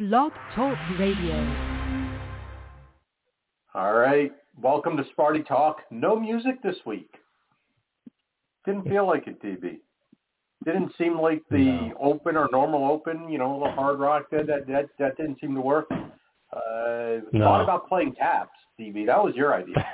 Blog Talk Radio. All right. Welcome to Sparty Talk. No music this week. Didn't feel like it, DB. Didn't seem like the open or normal open, the hard rock. That didn't seem to work. Thought about playing taps, DB. That was your idea.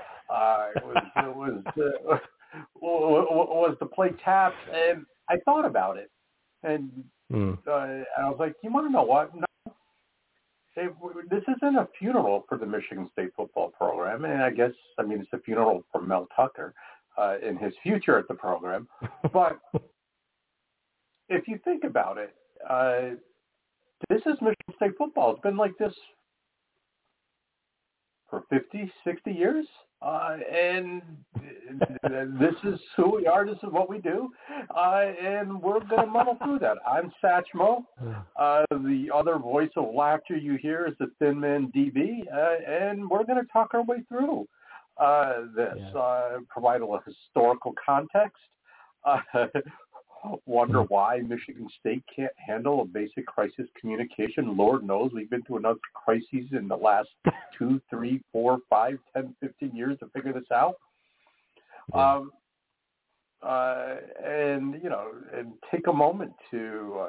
Was to play taps, and I thought about it. And I was like, you want to know what? No. This isn't a funeral for the Michigan State football program, and it's a funeral for Mel Tucker in his future at the program. But if you think about it, this is Michigan State football. It's been like this for 50, 60 years, and this is who we are. This is what we do, and we're going to muddle through that. I'm Satchmo. The other voice of laughter you hear is the Thin Man DB, and we're going to talk our way through this, provide a little historical context, wonder why Michigan State can't handle a basic crisis communication. Lord knows we've been through enough crises in the last 2, 3, 4, 5, 10, 15 years to figure this out. And take a moment to,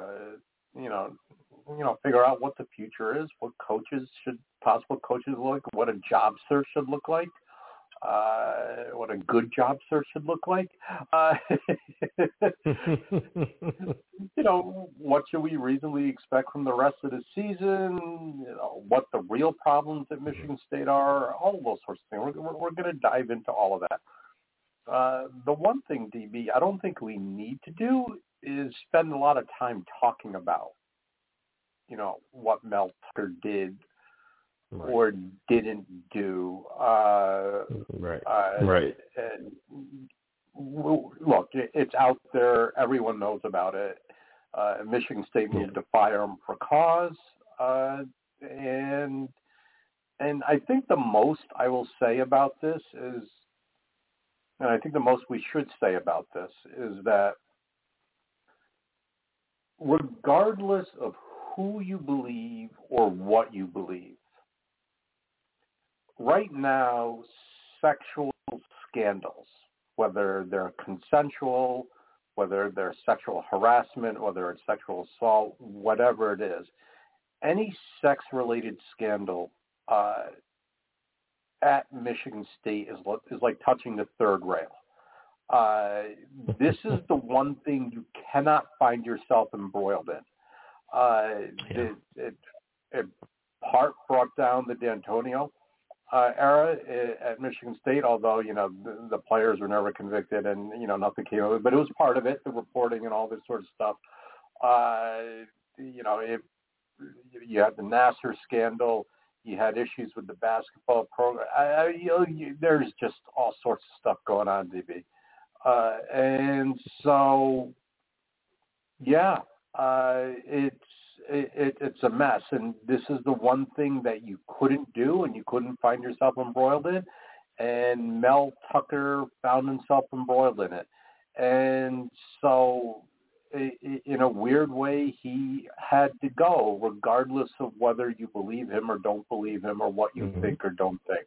figure out what the future is, what possible coaches look like, what a job search should look like. What a good job search should look like. What should we reasonably expect from the rest of the season? What the real problems at Michigan State are, all those sorts of things. We're going to dive into all of that. The one thing, DB, I don't think we need to do is spend a lot of time talking about, what Mel Tucker did or didn't do. Right. And look, it's out there. Everyone knows about it. Michigan State needed to fire him for cause. And I think the most I will say about this is, and I think the most we should say about this is that regardless of who you believe or what you believe, right now, sexual scandals, whether they're consensual, whether they're sexual harassment, whether it's sexual assault, whatever it is, any sex-related scandal at Michigan State is like touching the third rail. This is the one thing you cannot find yourself embroiled in. It part brought down the D'Antonio era at Michigan State, although, the players were never convicted and, nothing came of it. But it was part of it, the reporting and all this sort of stuff. You had the Nassar scandal. You had issues with the basketball program. There's just all sorts of stuff going on, DB. And so, it's a mess, and this is the one thing that you couldn't do and you couldn't find yourself embroiled in, and Mel Tucker found himself embroiled in it. And so in a weird way, he had to go, regardless of whether you believe him or don't believe him or what you think or don't think.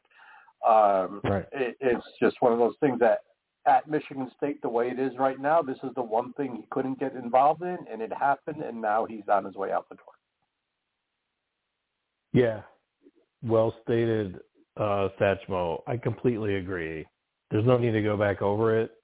It's just one of those things that at Michigan State, the way it is right now, this is the one thing he couldn't get involved in, and it happened, and now he's on his way out the door. Yeah, well stated, Satchmo. I completely agree. There's no need to go back over it.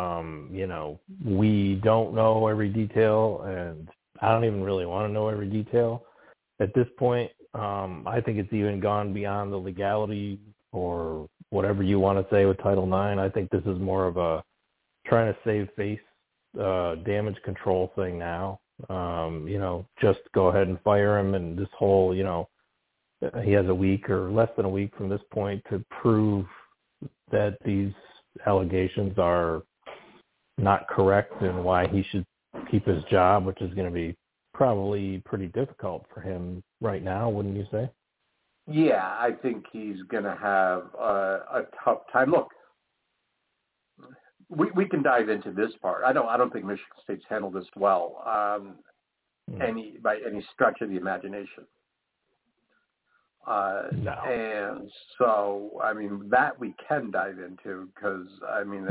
We don't know every detail, and I don't even really want to know every detail at this point. I think it's even gone beyond the legality or whatever you want to say with Title IX. I think this is more of a trying to save face damage control thing now. Just go ahead and fire him, and this whole, he has a week or less than a week from this point to prove that these allegations are not correct and why he should keep his job, which is going to be probably pretty difficult for him right now, wouldn't you say? Yeah, I think he's going to have a tough time. Look, we can dive into this part. I don't think Michigan State's handled this well, by any stretch of the imagination. No. And so, I mean, that we can dive into because, I mean,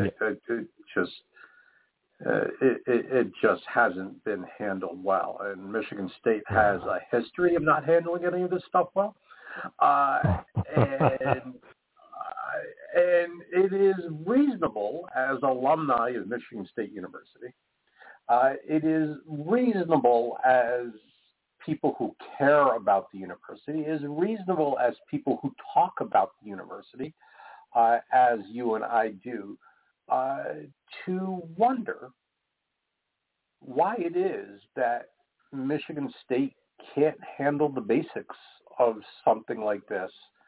it just hasn't been handled well. And Michigan State has a history of not handling any of this stuff well. And it is reasonable as alumni of Michigan State University. It is reasonable as people who care about the university. It is reasonable as people who talk about the university, as you and I do, to wonder why it is that Michigan State can't handle the basics of something like this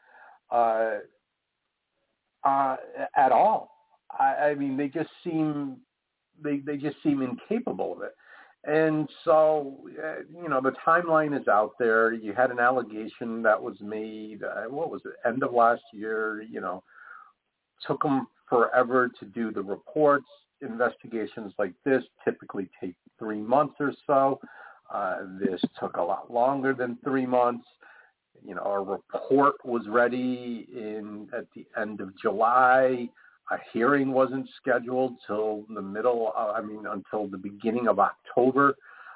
at all. I mean, they just seem incapable of it. And so, the timeline is out there. You had an allegation that was made, end of last year, took them forever to do the reports. Investigations like this typically take 3 months or so. This took a lot longer than 3 months. A report was ready at the end of July. A hearing wasn't scheduled till until the beginning of October.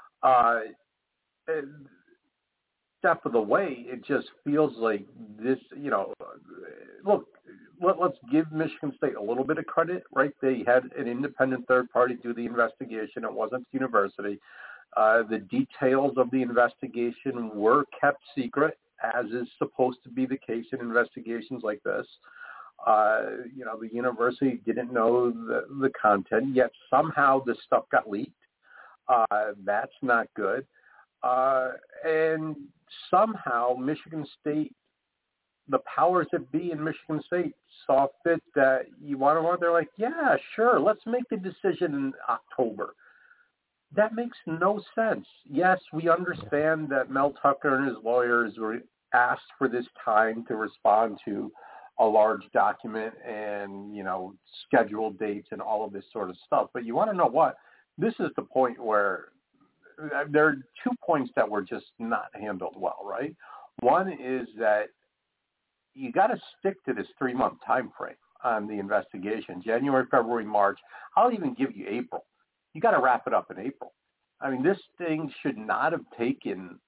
Step of the way, it just feels like this, look, let's give Michigan State a little bit of credit, right? They had an independent third party do the investigation. It wasn't the university. The details of the investigation were kept secret, as is supposed to be the case in investigations like this. The university didn't know the content, yet somehow this stuff got leaked. That's not good. And somehow Michigan State, the powers that be in Michigan State, saw fit that they're like, yeah, sure, let's make the decision in October. That makes no sense. Yes, we understand that Mel Tucker and his lawyers were asked for this time to respond to a large document and, schedule dates and all of this sort of stuff. But you want to know what? This is the point where there are 2 points that were just not handled well, right? One is that you got to stick to this 3-month time frame on the investigation, January, February, March. I'll even give you April. You got to wrap it up in April. I mean, this thing should not have taken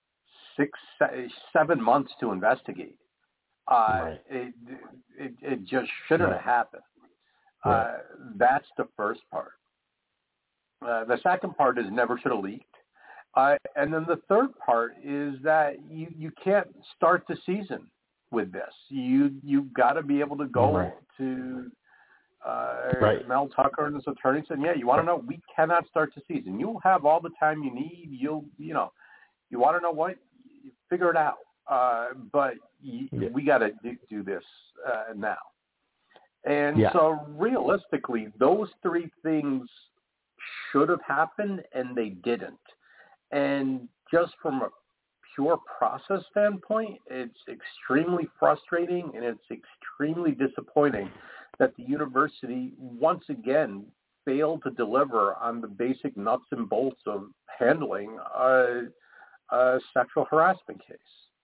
6-7 months to investigate. Right. It just shouldn't have happened. Right. That's the first part. The second part is never should have leaked. And then the third part is that you can't start the season with this. You've got to be able to go to Mel Tucker and his attorney said, yeah, you want to know, we cannot start the season. You'll have all the time you need. You want to know what? You figure it out. But we got to do this now. And so realistically, those 3 things should have happened, and they didn't. And just from a pure process standpoint, it's extremely frustrating and it's extremely disappointing that the university once again failed to deliver on the basic nuts and bolts of handling a sexual harassment case.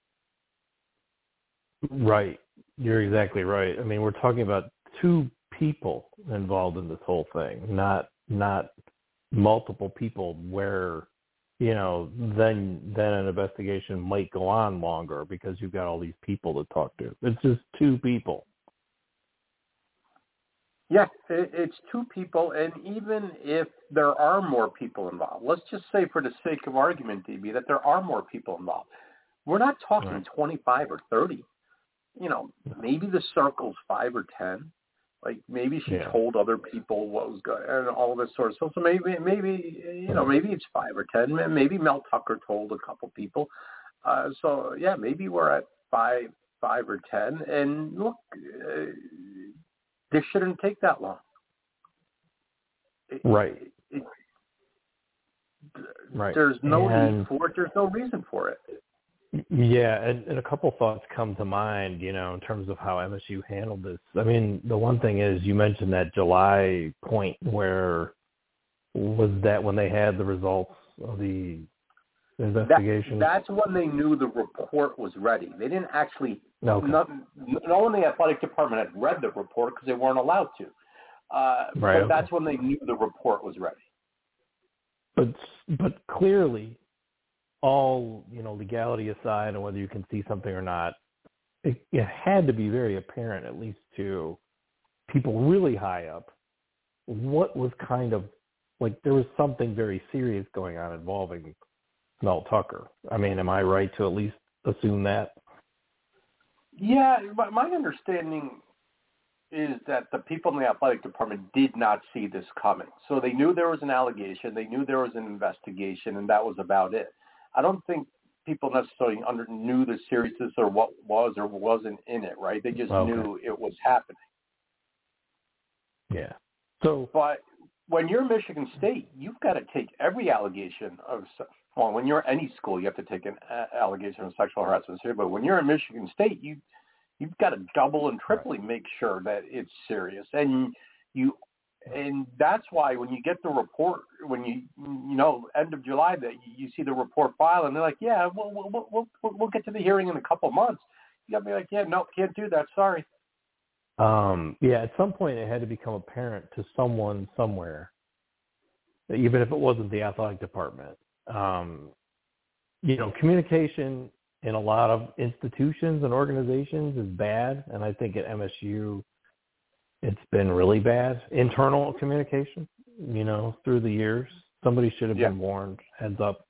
Right. You're exactly right. I mean, we're talking about 2 people involved in this whole thing, not multiple people where, then an investigation might go on longer because you've got all these people to talk to. It's just 2 people. Yeah, it's 2 people, and even if there are more people involved, let's just say for the sake of argument, DB, that there are more people involved. We're not talking 25 or 30. Maybe the circle's 5 or 10. Like maybe she told other people what was going and all this sort of stuff. So maybe it's 5 or 10. Maybe Mel Tucker told a couple people. Maybe we're at 5 or 10. And look, this shouldn't take that long. Right. There's no need for it. There's no reason for it. Yeah, and a couple thoughts come to mind, in terms of how MSU handled this. I mean, the one thing is you mentioned that July point where was that when they had the results of the investigation? That's when they knew the report was ready. They didn't actually. Okay. No one in the athletic department had read the report because they weren't allowed to. Right. But that's when they knew the report was ready. But clearly, all legality aside, and whether you can see something or not, it had to be very apparent, at least to people really high up, what was kind of like there was something very serious going on involving Mel Tucker. I mean, am I right to at least assume that? Yeah, my understanding is that the people in the athletic department did not see this coming. So they knew there was an allegation, they knew there was an investigation, and that was about it. I don't think people necessarily knew the seriousness or what was or wasn't in it, right? They just knew it was happening. Yeah. So, but when you're Michigan State, you've got to take every allegation of, well, when you're any school, you have to take an allegation of sexual harassment serious. But when you're in Michigan State, you've got to double and triply make sure that it's serious. And that's why when you get the report, when end of July, that you see the report file, and they're like, yeah, we'll get to the hearing in a couple of months. You got to be like, yeah, no, can't do that. Sorry. Yeah, at some point it had to become apparent to someone somewhere, even if it wasn't the athletic department. Communication in a lot of institutions and organizations is bad, and I think at MSU it's been really bad. Internal communication, through the years. Somebody should have been warned, heads up.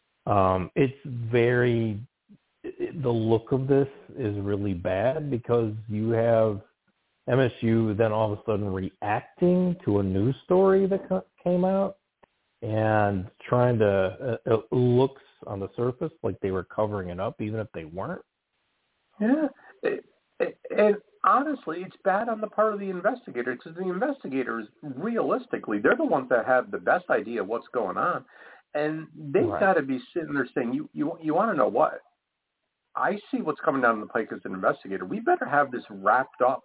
The look of this is really bad because you have MSU then all of a sudden reacting to a news story that came out and trying to, it looks on the surface like they were covering it up, even if they weren't. Yeah. And honestly, it's bad on the part of the investigators because the investigators, realistically, they're the ones that have the best idea of what's going on. And they've got to be sitting there saying, you want to know what? I see what's coming down the pike as an investigator. We better have this wrapped up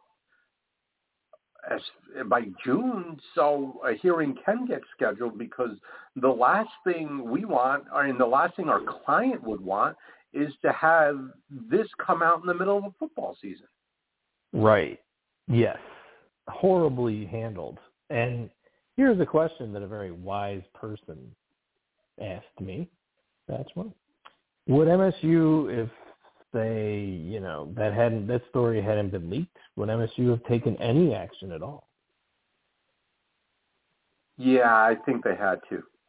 by June, so a hearing can get scheduled, because the last thing we want, and the last thing our client would want, is to have this come out in the middle of a football season. Right. Yes. Horribly handled. And here's a question that a very wise person asked me. That's one. Would MSU, if that story hadn't been leaked, would MSU have taken any action at all? Yeah, I think they had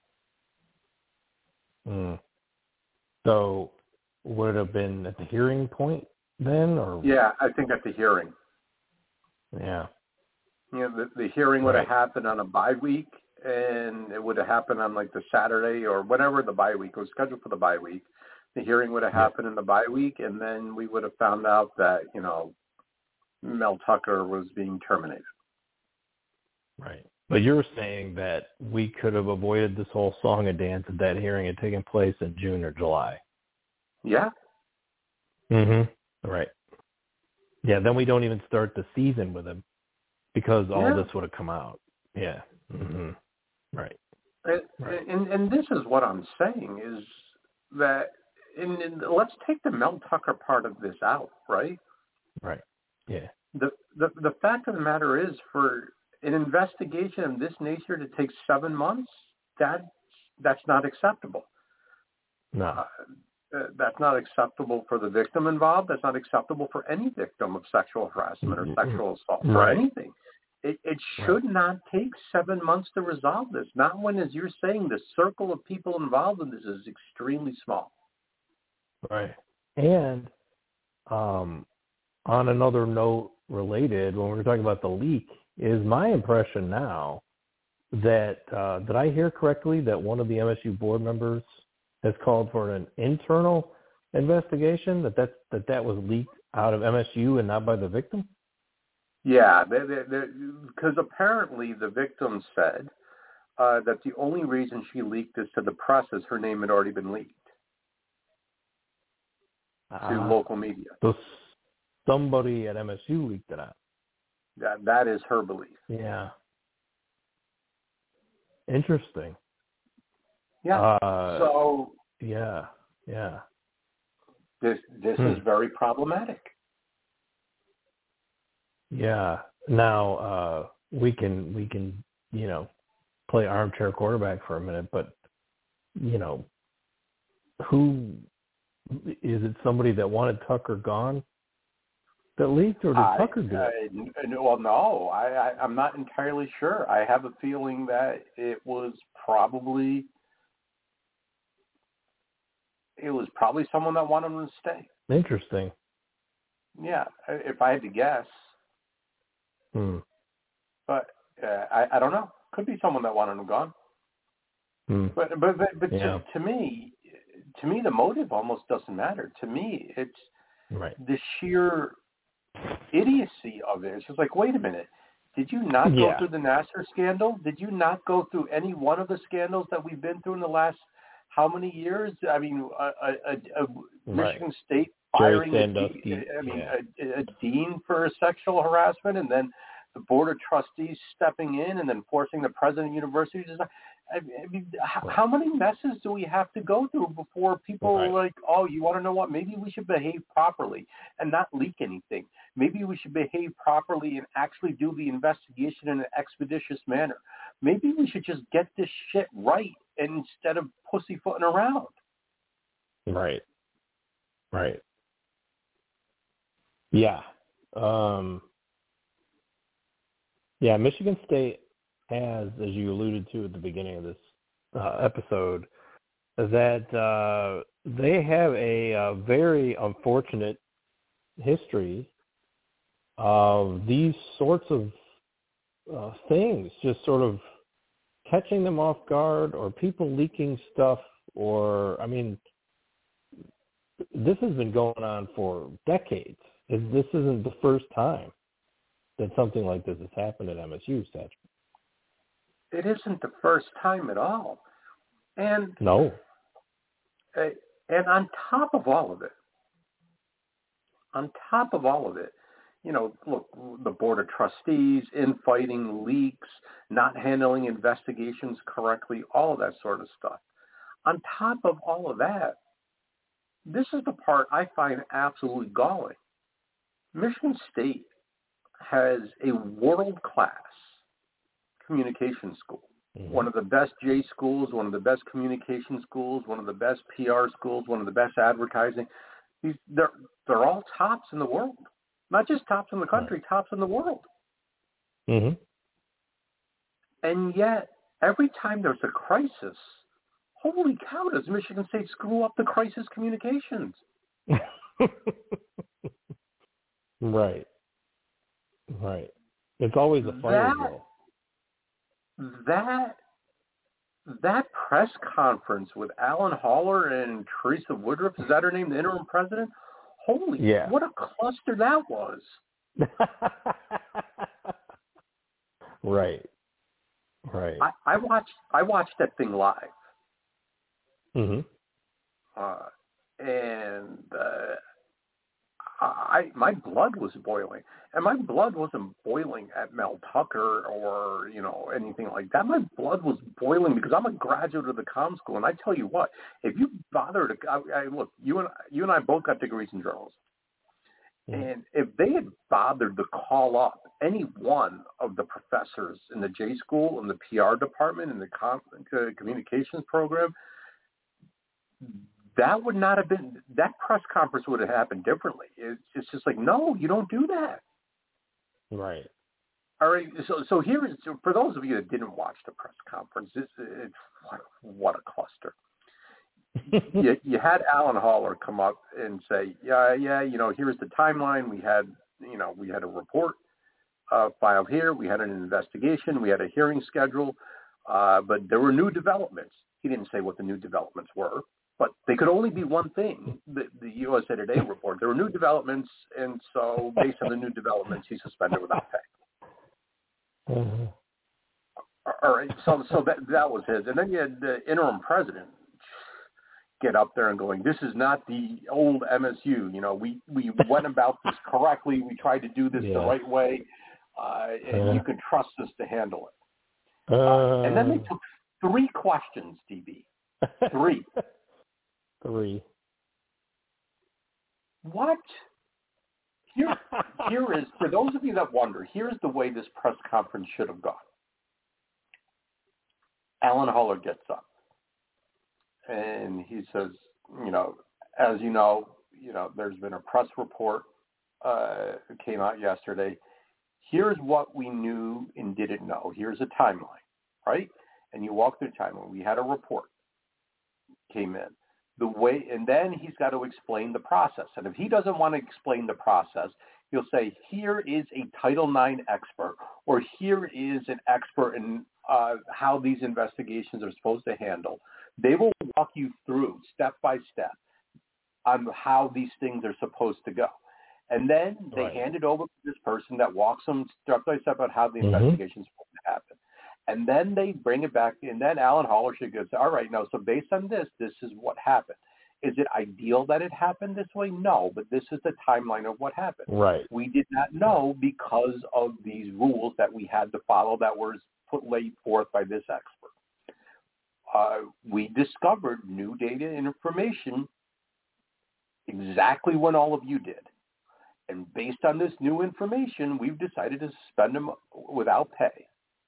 to. So would it have been at the hearing point then, or? Yeah, I think at the hearing. Yeah. The hearing would have happened on a bye week, and it would have happened on like the Saturday or whenever the bye week was scheduled for the bye week. The hearing would have happened in the bye week, and then we would have found out that, Mel Tucker was being terminated. Right. But you're saying that we could have avoided this whole song and dance if that hearing had taken place in June or July. Yeah. Right. Yeah, then we don't even start the season with him because all this would have come out. Yeah. Right. And this is what I'm saying is that, and let's take the Mel Tucker part of this out, right? Right. Yeah. The fact of the matter is, for an investigation of this nature to take 7 months, that's not acceptable. No. That's not acceptable for the victim involved. That's not acceptable for any victim of sexual harassment or sexual assault or anything. It should not take 7 months to resolve this. Not when, as you're saying, the circle of people involved in this is extremely small. Right. And on another note related, when we were talking about the leak, is my impression now that, did I hear correctly that one of the MSU board members has called for an internal investigation, that was leaked out of MSU and not by the victim? Yeah, because apparently the victim said that the only reason she leaked this to the press is her name had already been leaked to local media. So somebody at MSU leaked it out. That is her belief. Yeah. Interesting. Yeah. So Yeah. This is very problematic. Yeah. Now we can play armchair quarterback for a minute, but who is it? Somebody that wanted Tucker gone that leaked, or did Tucker do it? Well, no, I'm not entirely sure. I have a feeling that it was probably someone that wanted him to stay. Interesting. Yeah, if I had to guess. But I don't know. Could be someone that wanted him gone. But yeah. to me, the motive almost doesn't matter. To me, it's the sheer idiocy of it. It's just like, wait a minute. Did you not go through the Nassar scandal? Did you not go through any one of the scandals that we've been through in the last how many years? I mean, a Michigan State firing a dean for sexual harassment, and then the board of trustees stepping in and then forcing the president of the university to. I mean, how many messes do we have to go through before people are like, oh, you want to know what? Maybe we should behave properly and not leak anything. Maybe we should behave properly and actually do the investigation in an expeditious manner. Maybe we should just get this shit right instead of pussyfooting around. Right. Yeah. Michigan State has, as you alluded to at the beginning of this episode, that they have a very unfortunate history of these sorts of things, just sort of catching them off guard, or people leaking stuff, or, I mean, this has been going on for decades. This isn't the first time that something like this has happened at MSU, Satchel. It isn't the first time at all. And no. And on top of all of it, look, the board of trustees, infighting, leaks, not handling investigations correctly, all of that sort of stuff. On top of all of that, this is the part I find absolutely galling. Michigan State has a world-class communication school. One of the best J schools, one of the best communication schools, one of the best PR schools, one of the best advertising. They're all tops in the world. Not just tops in the country, tops in the world. Mm-hmm. And yet, every time there's a crisis, holy cow, does Michigan State screw up the crisis communications? Right. It's always a fire drill. That press conference with Alan Haller and Teresa Woodruff, is that her name, the interim president? What a cluster that was. Right. I watched that thing live. Mm-hmm. And my blood was boiling. And my blood wasn't boiling at Mel Tucker or, anything like that. My blood was boiling because I'm a graduate of the comm school. And I tell you what, if you bother to, look, you and I both got degrees in journalism. Mm-hmm. And if they had bothered to call up any one of the professors in the J school, in the PR department, in the communications program, that would not have been, that press conference would have happened differently. It's just like, no, you don't do that. Right. All right. So here is, for those of you that didn't watch the press conference, it's what a cluster. you had Alan Haller come up and say, here's the timeline. We had a report filed here. We had an investigation. We had a hearing schedule, but there were new developments. He didn't say what the new developments were. But they could only be one thing, the USA Today report. There were new developments, and so based on the new developments, he's suspended without pay. Mm-hmm. All right, so that was his. And then you had the interim president get up there and going, this is not the old MSU. We went about this correctly. We tried to do this the right way, and you can trust us to handle it. And then they took 3 questions, DB. 3. 3. What? Here is, for those of you that wonder, here's the way this press conference should have gone. Alan Haller gets up and he says, as you know, there's been a press report came out yesterday. Here's what we knew and didn't know. Here's a timeline, right? And you walk through the timeline. We had a report came in. And then he's got to explain the process. And if he doesn't want to explain the process, he'll say, here is a Title IX expert, or here is an expert in how these investigations are supposed to handle. They will walk you through step by step on how these things are supposed to go. And then they hand it over to this person that walks them step by step on how the investigation is supposed to happen. And then they bring it back, and then Alan Haller should go say, all right, no, so based on this is what happened. Is it ideal that it happened this way? No, but this is the timeline of what happened. Right. We did not know because of these rules that we had to follow that were laid forth by this expert. We discovered new data and information exactly when all of you did. And based on this new information, we've decided to suspend them without pay.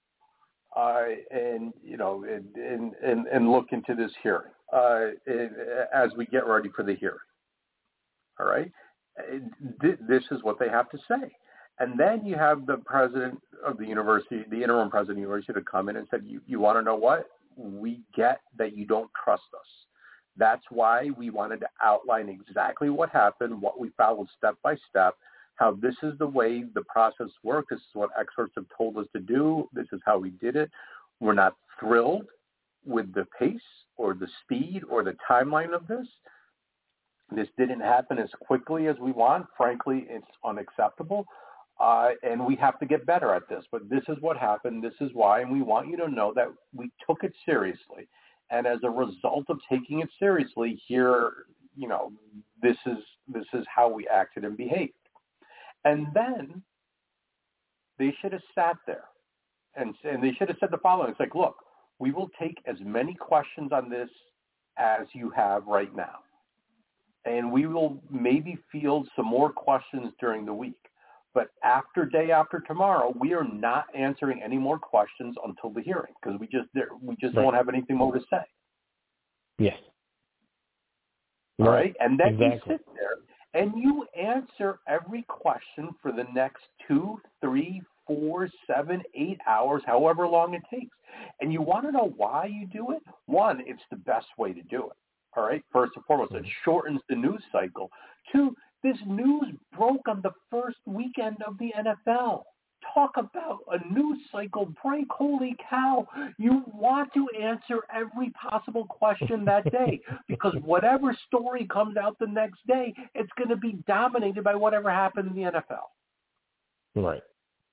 And look into this hearing as we get ready for the hearing. All right, this is what they have to say, and then you have the president of the university, the interim president of the university, to come in and said, "You want to know what? We get that you don't trust us. That's why we wanted to outline exactly what happened, what we followed step by step." How this is the way the process works. This is what experts have told us to do. This is how we did it. We're not thrilled with the pace or the speed or the timeline of this. This didn't happen as quickly as we want. Frankly, it's unacceptable. And we have to get better at this. But this is what happened. This is why. And we want you to know that we took it seriously. And as a result of taking it seriously, here, this is how we acted and behaved. And then they should have sat there and they should have said the following. It's like, look, we will take as many questions on this as you have right now. And we will maybe field some more questions during the week. But day after tomorrow, we are not answering any more questions until the hearing because we just don't have anything more to say. Yes. All right. And then exactly. You sit there. And you answer every question for the next 2, 3, 4, 7, 8 hours, however long it takes. And you want to know why you do it? One, it's the best way to do it. All right. First and foremost, it shortens the news cycle. 2, this news broke on the first weekend of the NFL. Talk about a news cycle break. Holy cow. You want to answer every possible question that day because whatever story comes out the next day, it's going to be dominated by whatever happened in the NFL. Right.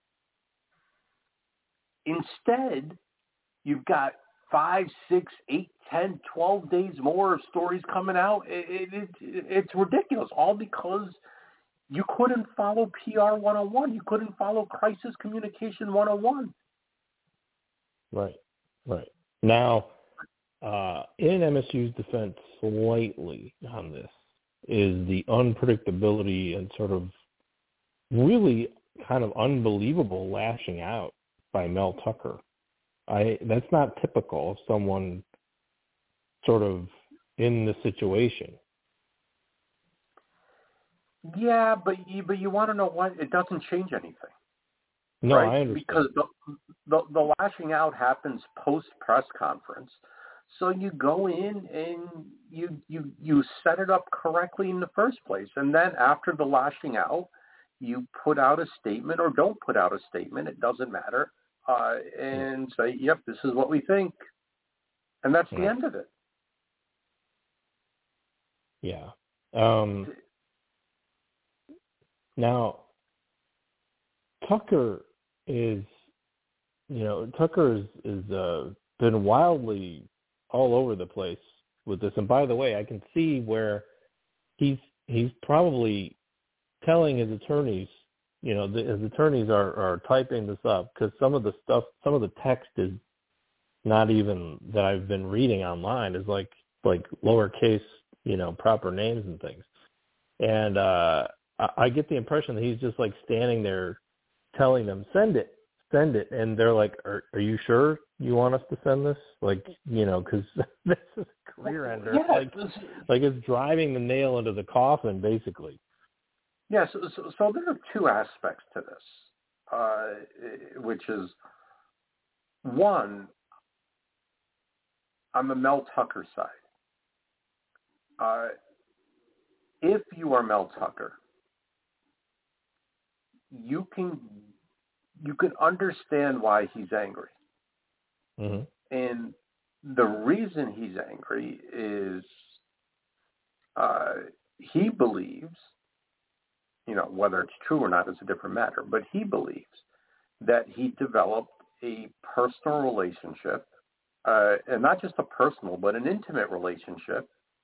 Instead, you've got 5, 6, 8, 10, 12 days more of stories coming out. It's ridiculous, all because you couldn't follow PR 101. You couldn't follow crisis communication 101. Right. Now, in MSU's defense slightly on this is the unpredictability and sort of really kind of unbelievable lashing out by Mel Tucker. That's not typical of someone sort of in the situation. Yeah, but you want to know what? It doesn't change anything. No, right? I understand. Because the lashing out happens post press conference. So you go in and you set it up correctly in the first place. And then after the lashing out, you put out a statement or don't put out a statement. It doesn't matter. And say, yep, this is what we think. And that's the end of it. Yeah. Now, Tucker is been wildly all over the place with this. And by the way, I can see where he's probably telling his attorneys, his attorneys are typing this up because some of the text is not even that I've been reading online is like lowercase proper names and things. And I get the impression that he's just like standing there telling them, send it. And they're like, are you sure you want us to send this? Like, because this is a career ender. Yeah, like it's driving the nail into the coffin, basically. Yes. Yeah, so there are two aspects to this, which is, one, on the Mel Tucker side. If you are Mel Tucker, you can understand why he's angry. Mm-hmm. And the reason he's angry is he believes, whether it's true or not is a different matter, but he believes that he developed a personal relationship, and not just a personal, but an intimate relationship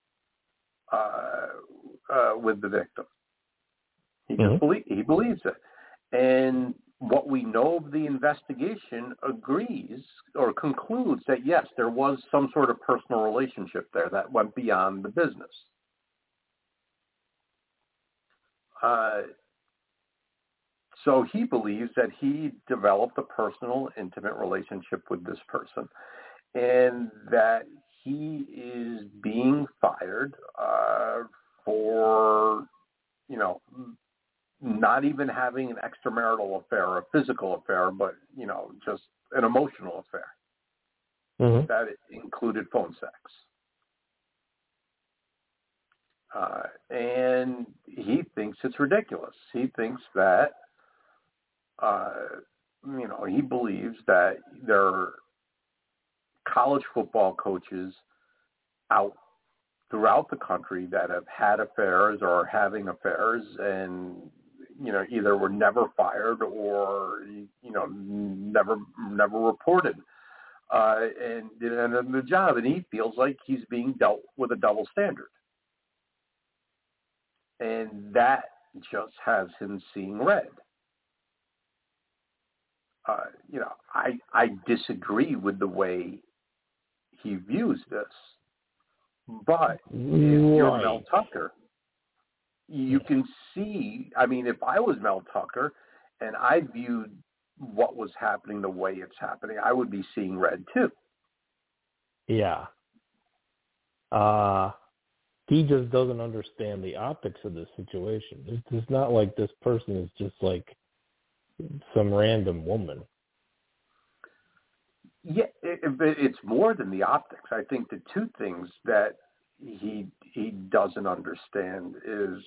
with the victim. He just he believes it. And what we know of the investigation agrees or concludes that, yes, there was some sort of personal relationship there that went beyond the business. So he believes that he developed a personal, intimate relationship with this person, and that he is being fired for, not even having an extramarital affair or a physical affair, but, just an emotional affair. Mm-hmm. That included phone sex. And he thinks it's ridiculous. He thinks that, he believes that there are college football coaches out throughout the country that have had affairs or are having affairs and, either were never fired or, never reported and didn't the job. And he feels like he's being dealt with a double standard. And that just has him seeing red. I disagree with the way he views this. But if you're Mel Tucker, you can see, if I was Mel Tucker and I viewed what was happening the way it's happening, I would be seeing red too. Yeah. He just doesn't understand the optics of this situation. It's not like this person is just like some random woman. Yeah, it's more than the optics. I think the two things that he doesn't understand is,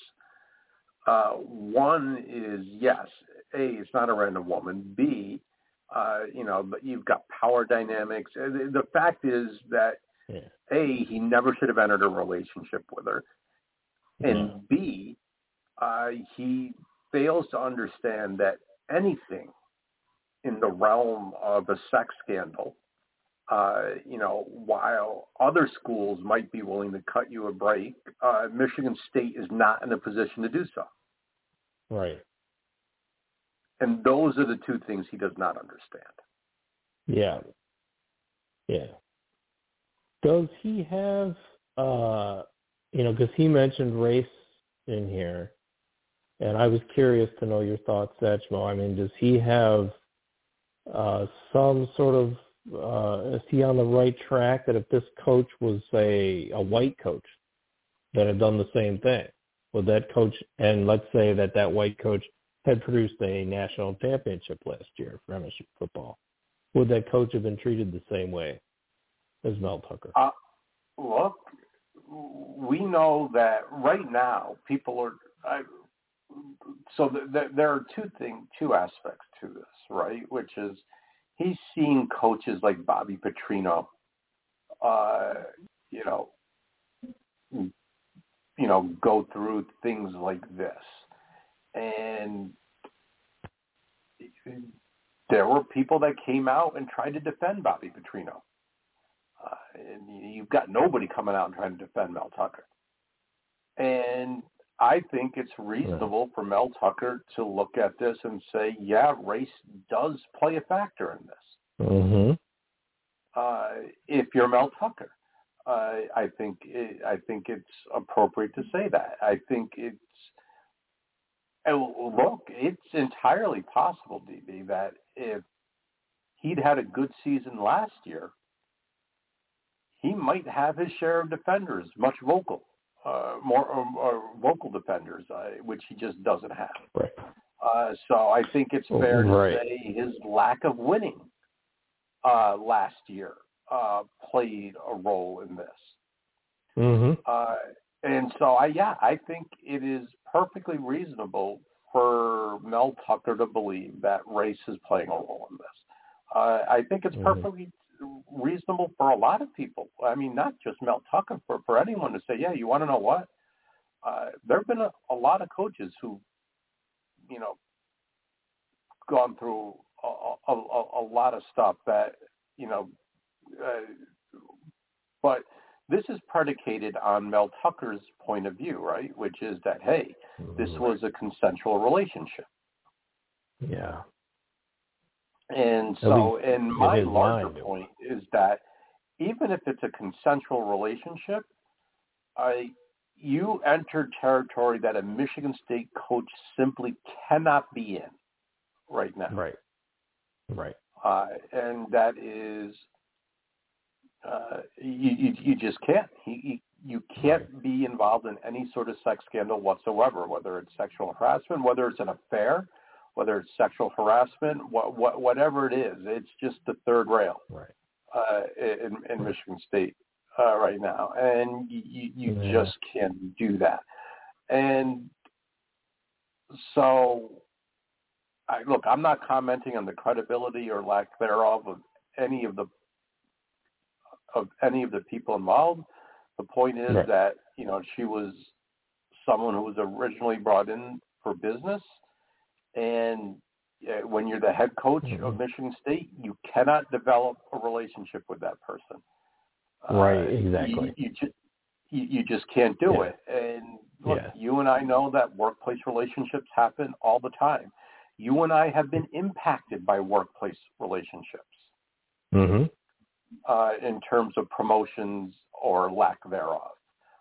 one is, yes, A, it's not a random woman. B, but you've got power dynamics. The fact is that, A, he never should have entered a relationship with her. And B, he fails to understand that anything in the realm of a sex scandal, while other schools might be willing to cut you a break, Michigan State is not in a position to do so. Right. And those are the two things he does not understand. Yeah. Yeah. Does he have, because he mentioned race in here, and I was curious to know your thoughts, Satchmo. Does he have some sort of, is he on the right track that if this coach was, say, a white coach that had done the same thing, would that coach, and let's say that white coach had produced a national championship last year for MSU football, would that coach have been treated the same way as Mel Tucker? Look, we know that right now people are, there are two aspects to this, right? Which is he's seeing coaches like Bobby Petrino, go through things like this. And there were people that came out and tried to defend Bobby Petrino. And you've got nobody coming out and trying to defend Mel Tucker. And I think it's reasonable for Mel Tucker to look at this and say, yeah, race does play a factor in this. Mm-hmm. If you're Mel Tucker. I think it's appropriate to say that. I think it's entirely possible, DB, that if he'd had a good season last year, he might have his share of defenders, more vocal defenders, which he just doesn't have. Right. So I think it's fair to say his lack of winning last year played a role in this. And so I think it is perfectly reasonable for Mel Tucker to believe that race is playing a role in this. I think it's perfectly reasonable for a lot of people. I mean, not just Mel Tucker, for anyone to say, yeah, you want to know what? There have been a lot of coaches who, gone through a lot of stuff that, but this is predicated on Mel Tucker's point of view, right? Which is that, hey, this was a consensual relationship. Yeah. And so, and my larger point is that even if it's a consensual relationship, you enter territory that a Michigan State coach simply cannot be in right now. Right. And that is, you just can't. You can't be involved in any sort of sex scandal whatsoever, whether it's sexual harassment, whether it's an affair, whether it's sexual harassment, whatever it is. It's just the third rail in Michigan State right now, and you just can't do that. And so, I'm not commenting on the credibility or lack thereof of any of the people involved. The point is that she was someone who was originally brought in for business, and when you're the head coach of Michigan State, you cannot develop a relationship with that person. Exactly. You just can't do it. And look, you and I know that workplace relationships happen all the time. You and I have been impacted by workplace relationships in terms of promotions or lack thereof,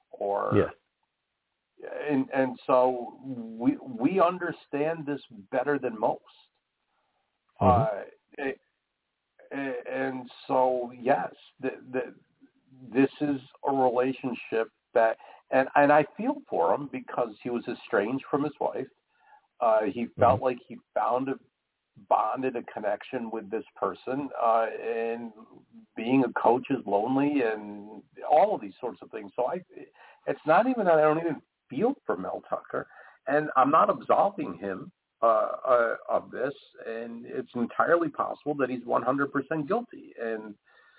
and so we understand this better than most. And so yes, this is a relationship that, and I feel for him because he was estranged from his wife. He felt like he bonded a connection with this person, and being a coach is lonely and all of these sorts of things. So it's not even that I don't even feel for Mel Tucker, and I'm not absolving him of this, and it's entirely possible that he's 100% guilty. And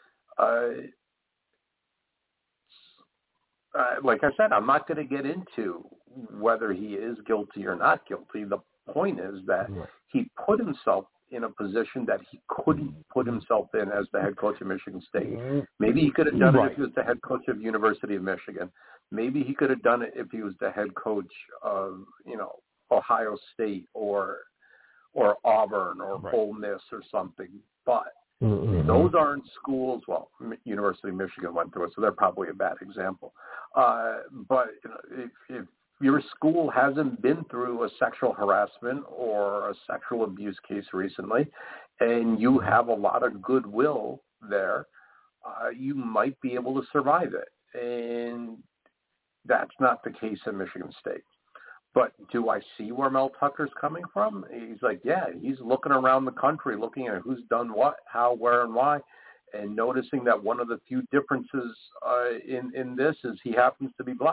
like I said, I'm not going to get into whether he is guilty or not guilty. The point is that he put himself in a position that he couldn't put himself in as the head coach of Michigan State. Maybe he could have done it if he was the head coach of University of Michigan. Maybe he could have done it if he was the head coach of, Ohio State or Auburn or Ole Miss or something. But those aren't schools. Well, University of Michigan went through it, so they're probably a bad example. But if your school hasn't been through a sexual harassment or a sexual abuse case recently, and you have a lot of goodwill there, you might be able to survive it. And that's not the case at Michigan State. But do I see where Mel Tucker's coming from? He's like, he's looking around the country, looking at who's done what, how, where, and why, and noticing that one of the few differences in this is he happens to be black.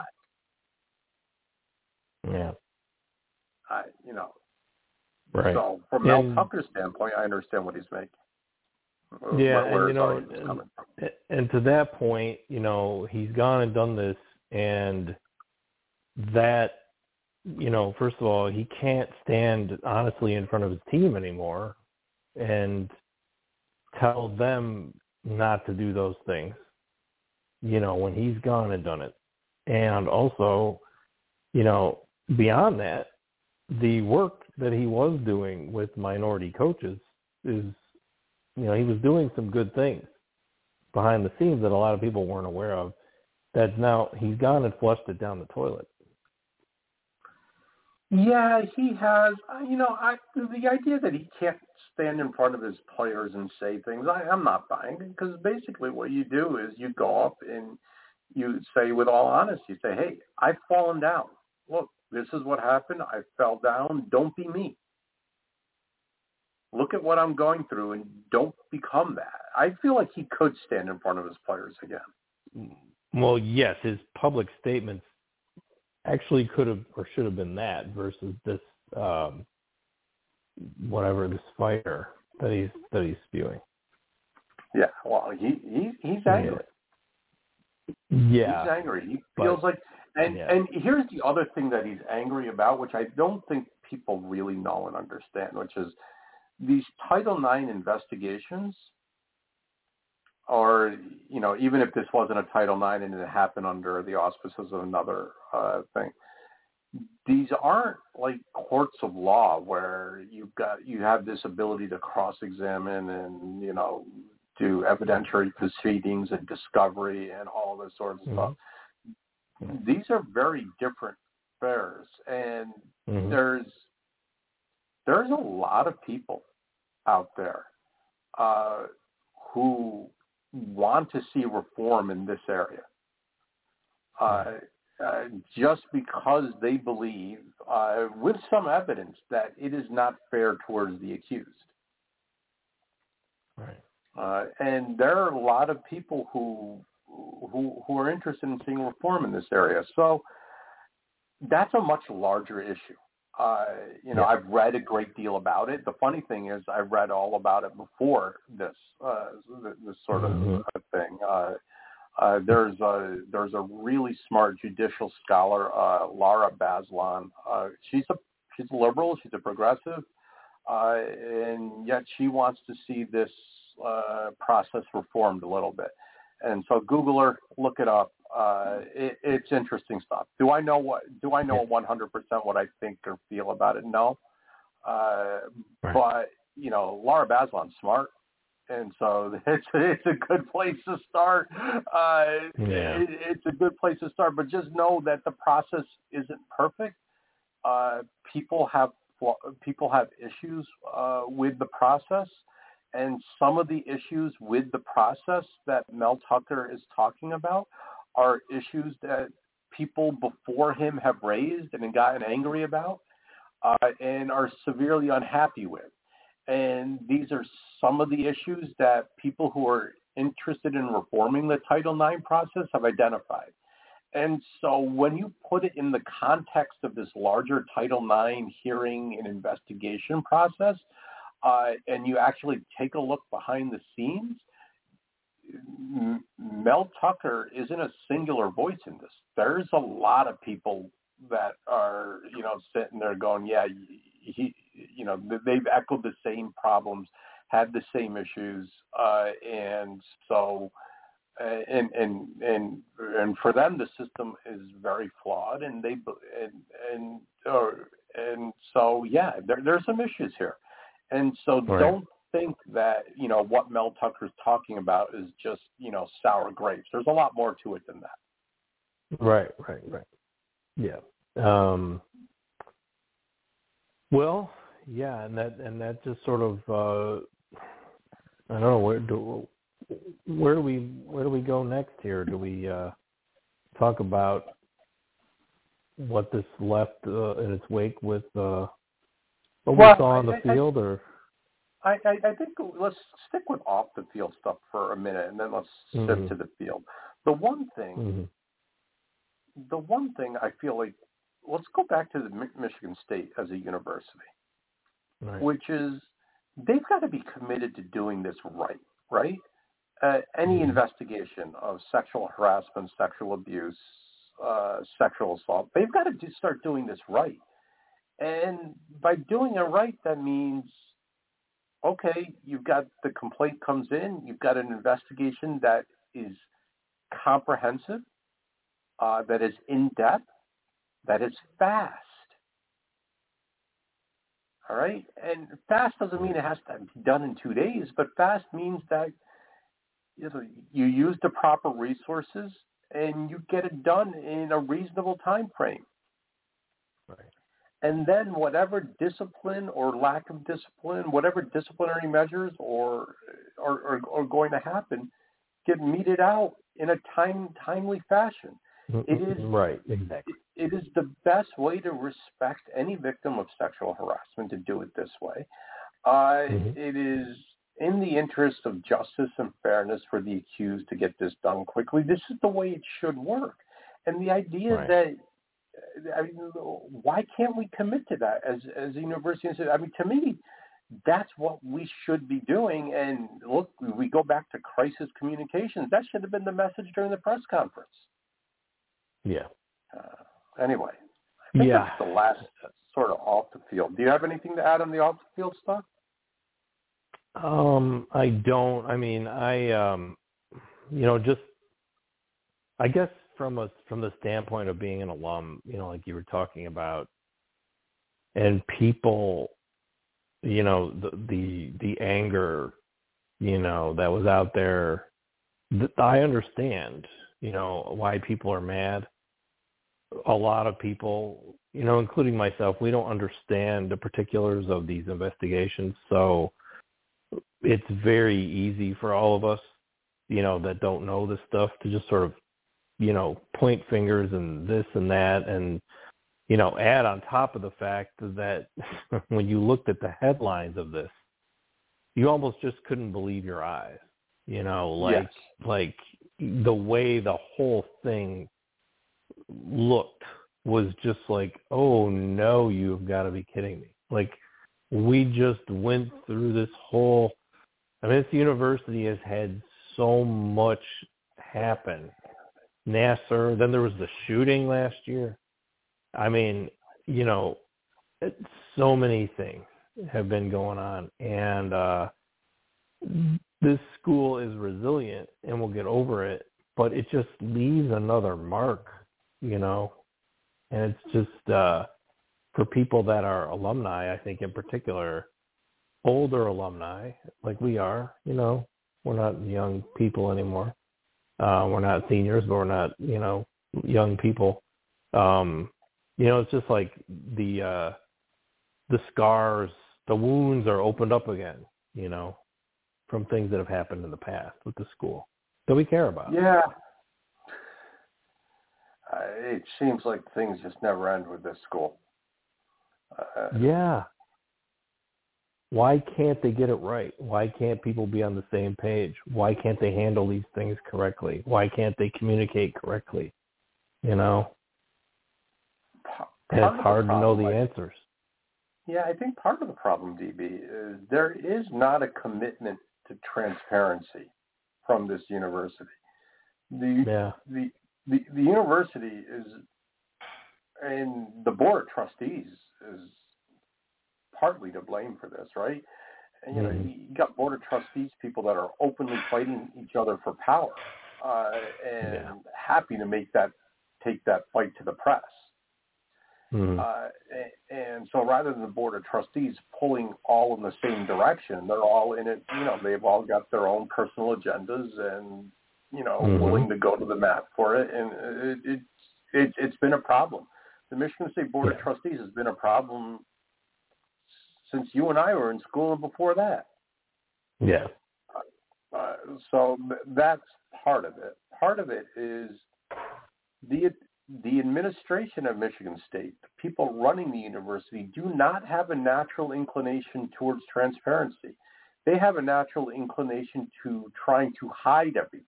Yeah. So from Mel Tucker's standpoint, I understand what he's making. And to that point, he's gone and done this, and that, first of all, he can't stand honestly in front of his team anymore and tell them not to do those things, when he's gone and done it. And also, beyond that, the work that he was doing with minority coaches is, he was doing some good things behind the scenes that a lot of people weren't aware of. That's now, he's gone and flushed it down the toilet. Yeah, he has. The idea that he can't stand in front of his players and say things, I'm not buying it, because basically what you do is you go up and you say with all honesty, say, hey, I've fallen down. Look, this is what happened. I fell down. Don't be me. Look at what I'm going through and don't become that. I feel like he could stand in front of his players again. Well, yes, his public statements actually could have or should have been that versus this this fire that he's spewing. Yeah, well, he's angry. Yeah, he's angry. He feels like, and here's the other thing that he's angry about, which I don't think people really know and understand, which is these Title IX investigations. Or, even if this wasn't a Title IX and it happened under the auspices of another thing, these aren't like courts of law where you have this ability to cross-examine and, do evidentiary proceedings and discovery and all this sort of stuff. These are very different affairs, and there's a lot of people out there who want to see reform in this area, just because they believe, with some evidence, that it is not fair towards the accused. Right. And there are a lot of people who are interested in seeing reform in this area. So that's a much larger issue. I've read a great deal about it. The funny thing is, I read all about it before this sort of thing. There's a really smart judicial scholar, Laura Bazelon. She's a liberal. She's a progressive, and yet she wants to see this process reformed a little bit. And so Google her, look it up. It's interesting stuff. Do I know 100% what I think or feel about it? No. But, Laura Bazelon's smart. And so it's a good place to start. It's a good place to start, but just know that the process isn't perfect. People have issues with the process. And some of the issues with the process that Mel Tucker is talking about are issues that people before him have raised and gotten angry about and are severely unhappy with. And these are some of the issues that people who are interested in reforming the Title IX process have identified. And so when you put it in the context of this larger Title IX hearing and investigation process, and you actually take a look behind the scenes, Mel Tucker isn't a singular voice in this. There's a lot of people that are, sitting there going, yeah, they've echoed the same problems, had the same issues, and so, and for them, the system is very flawed, and so, yeah, there's some issues here. And so don't think that, what Mel Tucker's talking about is just, sour grapes. There's a lot more to it than that. Right. Yeah. Well, yeah, and that just sort of, I don't know, where do we go next here? Do we talk about what this left in its wake with what we saw on the field, or? I think let's stick with off the field stuff for a minute, and then let's shift to the field. The one thing I feel like, let's go back to the Michigan State as a university, which is they've got to be committed to doing this right? Any investigation of sexual harassment, sexual abuse, sexual assault, they've got to start doing this right. And by doing it right, that means, okay, you've got the complaint comes in, you've got an investigation that is comprehensive, that is in-depth, that is fast. All right? And fast doesn't mean it has to be done in 2 days, but fast means that you use the proper resources and you get it done in a reasonable time frame. Right. And then whatever discipline or lack of discipline, whatever disciplinary measures are going to happen, get meted out in a timely fashion. It is right, exactly. It is the best way to respect any victim of sexual harassment to do it this way. It is in the interest of justice and fairness for the accused to get this done quickly. This is the way it should work. And the idea that, I mean, why can't we commit to that as a university? I mean, to me, that's what we should be doing. And look, we go back to crisis communications. That should have been the message during the press conference. Yeah. Anyway, I think that's the last sort of off the field. Do you have anything to add on the off the field stuff? I don't. I mean, just I guess from the standpoint of being an alum, like you were talking about, and people, the anger, that was out there. I understand, why people are mad. A lot of people, including myself, we don't understand the particulars of these investigations, so it's very easy for all of us, that don't know this stuff to just sort of, point fingers and this and that and, add on top of the fact that when you looked at the headlines of this, you almost just couldn't believe your eyes, like the way the whole thing looked was just like, oh no, you've got to be kidding me. Like, we just went through this whole, this university has had so much happen. Nassar, then there was the shooting last year. I mean, so many things have been going on, and this school is resilient and will get over it, but it just leaves another mark, and it's just for people that are alumni, I think in particular, older alumni like we are, we're not young people anymore. We're not seniors, but we're not, young people. It's just like the scars, the wounds are opened up again, from things that have happened in the past with the school that we care about. Yeah. It seems like things just never end with this school. Yeah. Why can't they get it right? Why can't people be on the same page? Why can't they handle these things correctly? Why can't they communicate correctly? And it's hard to know the answers. Yeah, I think part of the problem, DB, is there is not a commitment to transparency from this university. The university is, and the board of trustees is partly to blame for this, right? And, you got board of trustees, people that are openly fighting each other for power, and happy to take that fight to the press. And so rather than the board of trustees pulling all in the same direction, they're all in it, they've all got their own personal agendas and, willing to go to the mat for it. And it's been a problem. The Michigan State Board of Trustees has been a problem since you and I were in school and before that. Yeah. So that's part of it. Part of it is the administration of Michigan State, the people running the university, do not have a natural inclination towards transparency. They have a natural inclination to trying to hide everything.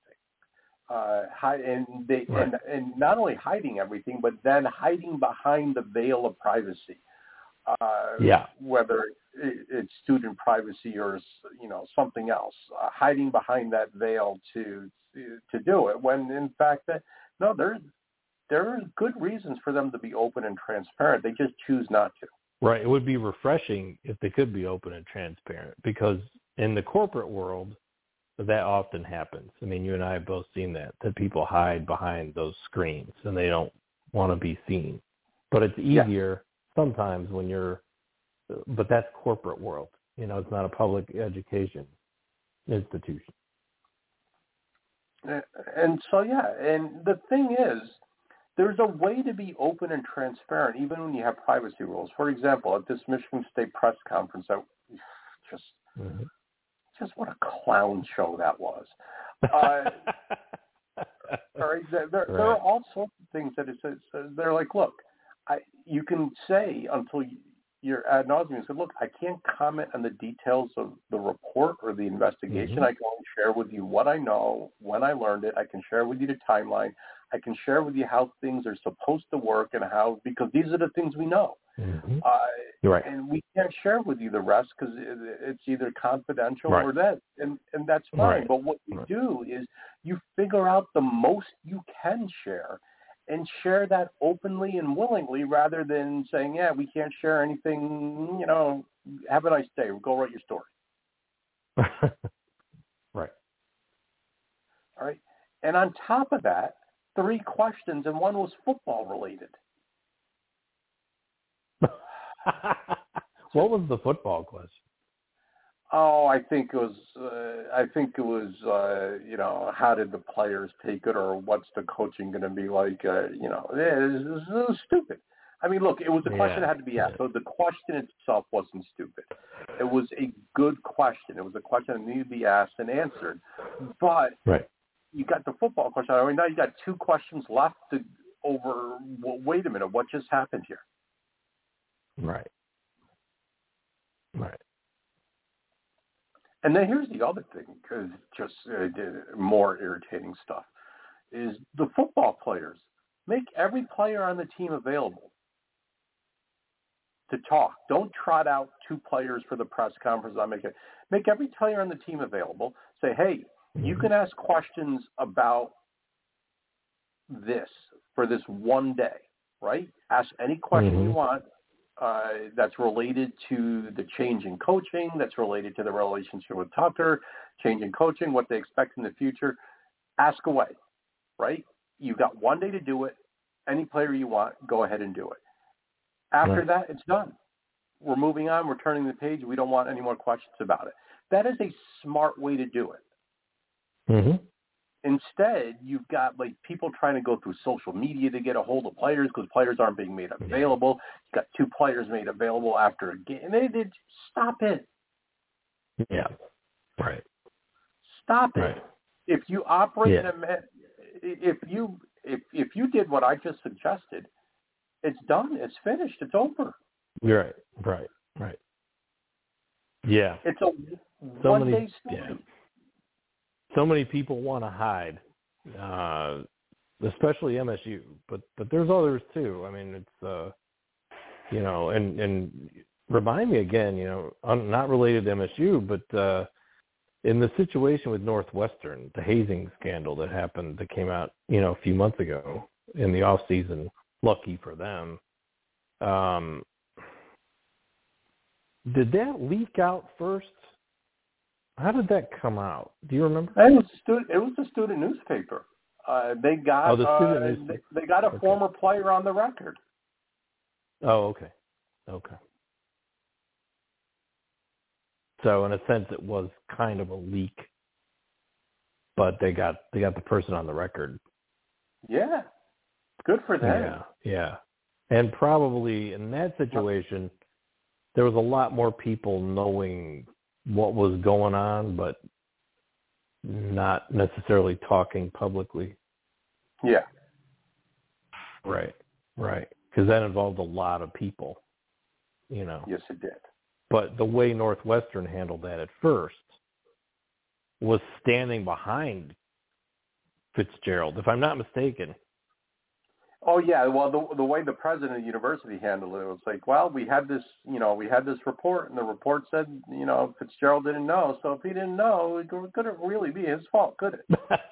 And not only hiding everything, but then hiding behind the veil of privacy. Whether it's student privacy or something else, hiding behind that veil to do it. When in fact there are good reasons for them to be open and transparent. They just choose not to. Right. It would be refreshing if they could be open and transparent, because in the corporate world, that often happens. I mean, you and I have both seen that people hide behind those screens and they don't want to be seen. But it's easier sometimes when but that's corporate world. It's not a public education institution. And so, yeah, and the thing is, there's a way to be open and transparent even when you have privacy rules. For example, at this Michigan State press conference, just what a clown show that was. All right, there are all sorts of things that it says. They're like, look, you can say until you're ad nauseum. So look, I can't comment on the details of the report or the investigation. I can only share with you what I know, when I learned it. I can share with you the timeline. I can share with you how things are supposed to work and how, because these are the things we know. Right. And we can't share with you the rest because it's either confidential or that, and that's fine. Right. But what you do is you figure out the most you can share and share that openly and willingly rather than saying, yeah, we can't share anything, have a nice day, go write your story. Right. All right. And on top of that, 3 questions, and one was football related. What was the football question? Oh, I think it was, how did the players take it, or what's the coaching going to be like? It was stupid. I mean, look, it was a question that had to be asked. So the question itself wasn't stupid. It was a good question. It was a question that needed to be asked and answered. But you got the football question. I mean, now you got 2 questions left over. Well, wait a minute, what just happened here? Right. And then here's the other thing, because just more irritating stuff, is the football players. Make every player on the team available to talk. Don't trot out 2 players for the press conference. Make every player on the team available. Say, hey, you can ask questions about this for this one day, right? Ask any question you want. That's related to the change in coaching, that's related to the relationship with Tucker, change in coaching, what they expect in the future. Ask away, right? You've got one day to do it. Any player you want, go ahead and do it. After that, it's done. We're moving on. We're turning the page. We don't want any more questions about it. That is a smart way to do it. Instead, you've got people trying to go through social media to get a hold of players because players aren't being made available. You've got 2 players made available after a game. They stop it. Yeah. Right. Stop it. Right. If you operate if you did what I just suggested, it's done. It's finished. It's over. Right. Yeah. It's a one-day story. Yeah. So many people want to hide, especially MSU, but there's others too. I mean, it's and remind me again, not related to MSU, but in the situation with Northwestern, the hazing scandal that came out, a few months ago in the off season. Lucky for them. Did that leak out first? How did that come out? Do you remember? It was the student newspaper. They got they got a former player on the record. Oh, okay. So in a sense, it was kind of a leak, but they got the person on the record. Yeah, good for them. Yeah. And probably in that situation, there was a lot more people knowing what was going on, but not necessarily talking publicly. Yeah. Right. Because that involved a lot of people, Yes, it did. But the way Northwestern handled that at first was standing behind Fitzgerald, if I'm not mistaken. Oh yeah, well the way the president of the university handled it was like, well, we had this report, and the report said, Fitzgerald didn't know, so if he didn't know, it couldn't really be his fault, could it?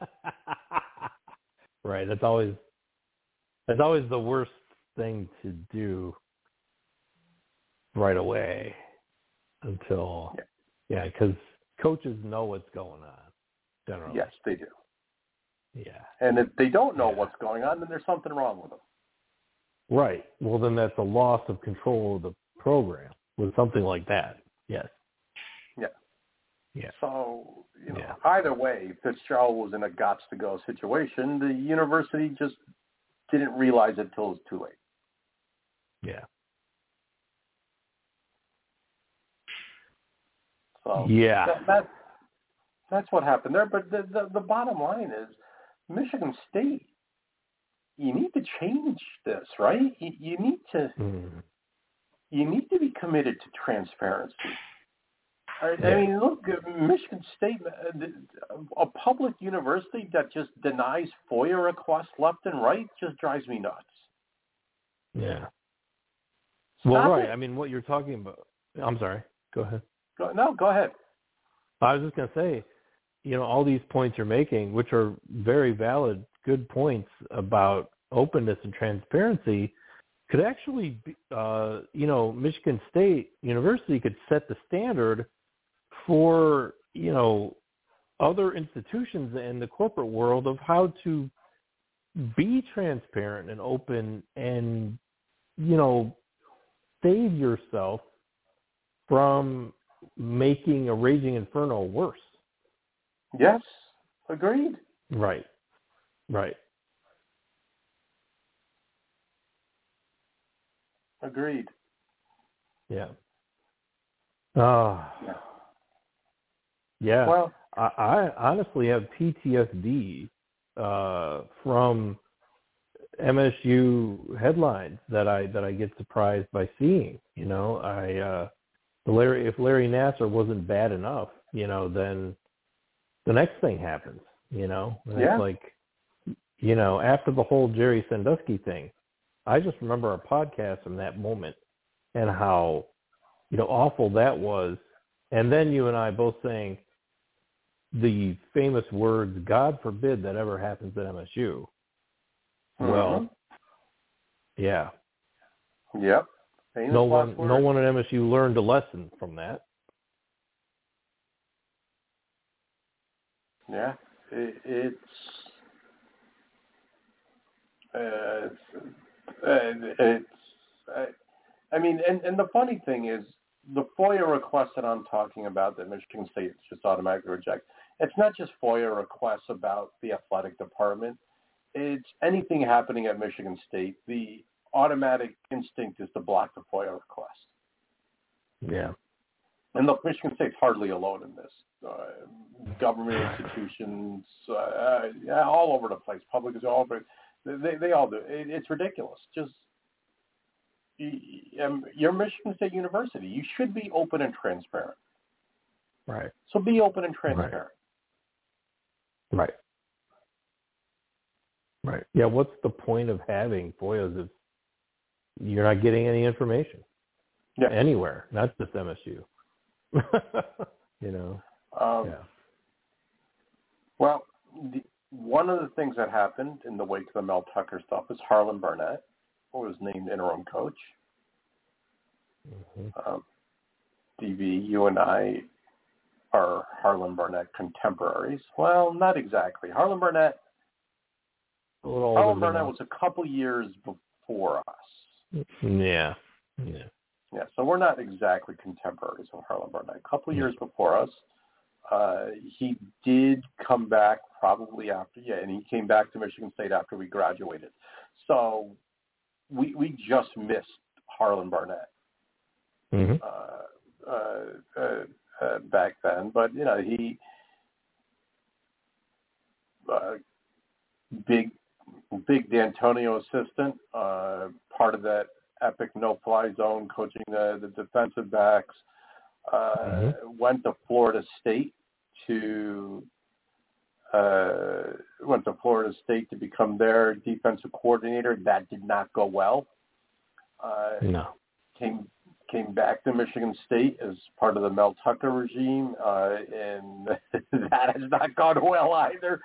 Right. That's always the worst thing to do right away until because coaches know what's going on generally. Yes, they do. Yeah. And if they don't know what's going on, then there's something wrong with them. Right. Well, then that's a loss of control of the program with something like that. Yes. Yeah. Yeah. So, either way, Fitzgerald was in a gots-to-go situation. The university just didn't realize it till it was too late. Yeah. So yeah. That's what happened there. But the bottom line is, Michigan State, you need to change this, right? You need to be committed to transparency. I mean, look, Michigan State, a public university that just denies FOIA requests left and right just drives me nuts. Yeah. Stop well, right. it. I mean, what you're talking about. I'm sorry. Go ahead. Go ahead. I was just going to say, all these points you're making, which are very valid, good points about openness and transparency, could actually be, Michigan State University could set the standard for, other institutions in the corporate world of how to be transparent and open and, save yourself from making a raging inferno worse. Yes, agreed. Right. Agreed. Yeah. Yeah. Well, I honestly have PTSD from MSU headlines that I get surprised by seeing. If Larry Nassar wasn't bad enough, then the next thing happens. And it's like, after the whole Jerry Sandusky thing, I just remember our podcast from that moment and how, awful that was. And then you and I both saying the famous words, "God forbid that ever happens at MSU." Mm-hmm. Well, yeah. Yep. No one at MSU learned a lesson from that. Yeah, I mean, and the funny thing is, the FOIA request that I'm talking about that Michigan State just automatically reject, it's not just FOIA requests about the athletic department. It's anything happening at Michigan State. The automatic instinct is to block the FOIA request. Yeah. And look, Michigan State's hardly alone in this. Government institutions, all over the place. Public is all over. They all do. It's ridiculous. Just you're Michigan State University. You should be open and transparent. Right. So be open and transparent. Right. Yeah. What's the point of having FOIAs if you're not getting any information anywhere? Not just MSU. Well, one of the things that happened in the wake of the Mel Tucker stuff is Harlan Barnett, who was named interim coach. Mm-hmm. DB, you and I are Harlan Barnett contemporaries. Well, not exactly. Harlan Barnett was a couple years before us. Yeah. Yeah, so we're not exactly contemporaries of Harlan Barnett. A couple of years before us, he did come back probably after, and he came back to Michigan State after we graduated. So we just missed Harlan Barnett back then. But, he big D'Antonio assistant, part of that epic no-fly zone, coaching the defensive backs. Went to Florida State to become their defensive coordinator. That did not go well. No. Came back to Michigan State as part of the Mel Tucker regime, and that has not gone well either.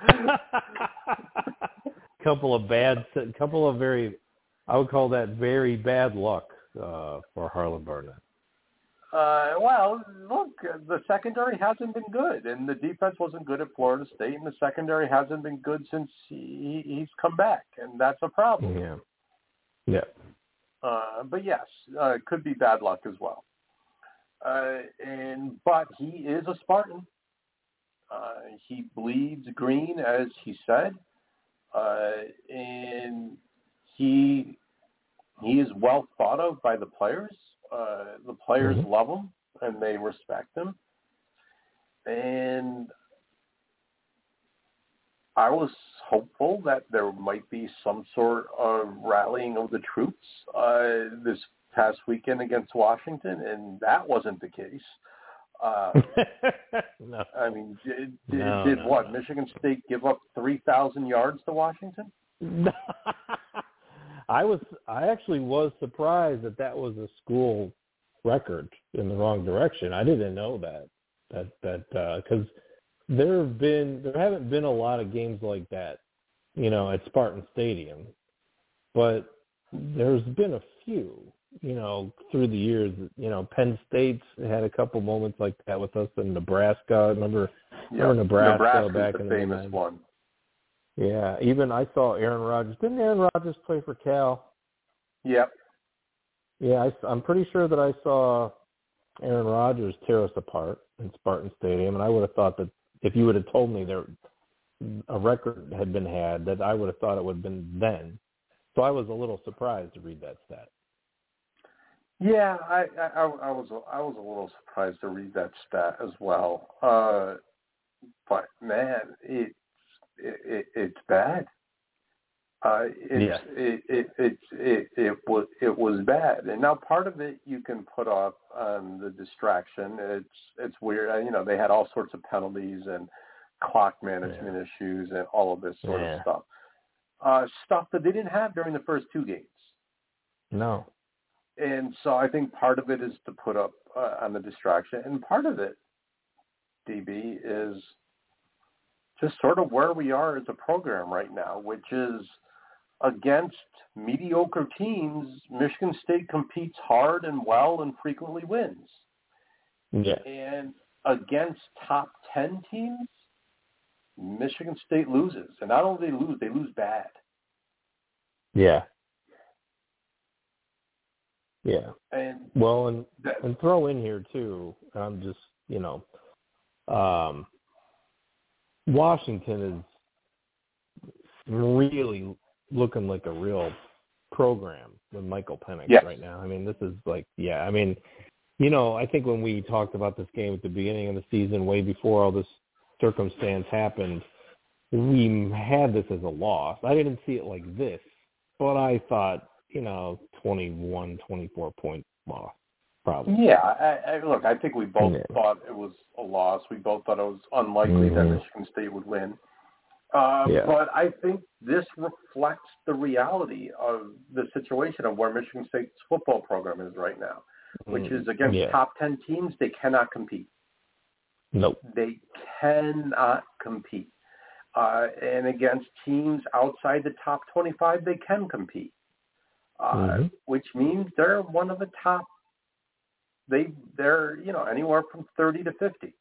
Couple of very, I would call that very bad luck for Harlan Barnett. Well, look, the secondary hasn't been good, and the defense wasn't good at Florida State, and the secondary hasn't been good since he's come back, and that's a problem. Yeah. But yes, it could be bad luck as well. But he is a Spartan. He bleeds green, as he said, and he is well thought of by the players. The players love him, and they respect him. And I was hopeful that there might be some sort of rallying of the troops this past weekend against Washington, and that wasn't the case. No. I mean, did what? Michigan State give up 3,000 yards to Washington? I actually was surprised that was a school record in the wrong direction. I didn't know that because there haven't been a lot of games like that, at Spartan Stadium, but there's been a few, through the years. Penn State's had a couple moments like that with us in Nebraska. Remember Nebraska back in the famous one. Yeah, even I saw Aaron Rodgers. Didn't Aaron Rodgers play for Cal? Yep. Yeah, I'm pretty sure that I saw Aaron Rodgers tear us apart in Spartan Stadium, and I would have thought that if you would have told me there a record had been had, that I would have thought it would have been then. So I was a little surprised to read that stat. Yeah, I was a little surprised to read that stat as well. But man, it's bad. It was bad, and now part of it you can put off on the distraction. It's weird, they had all sorts of penalties and clock management issues and all of this sort of stuff that they didn't have during the first two games. No, and so I think part of it is to put up on the distraction, and part of it, DB, is just sort of where we are as a program right now, which is against mediocre teams, Michigan State competes hard and well and frequently wins. Yeah. And against top 10 teams, Michigan State loses. And not only they lose bad. Yeah. Yeah. And throw in here too, I'm just, Washington is really looking like a real program with Michael Penix right now. I mean, this is I think when we talked about this game at the beginning of the season, way before all this circumstance happened, we had this as a loss. I didn't see it like this, but I thought, 21, 24-point loss. Probably. Yeah, I think we both thought it was a loss. We both thought it was unlikely that Michigan State would win. But I think this reflects the reality of the situation of where Michigan State's football program is right now, which is against top 10 teams, they cannot compete. Nope. They cannot compete. And against teams outside the top 25, they can compete, which means they're one of the top. They're anywhere from 30 to 50.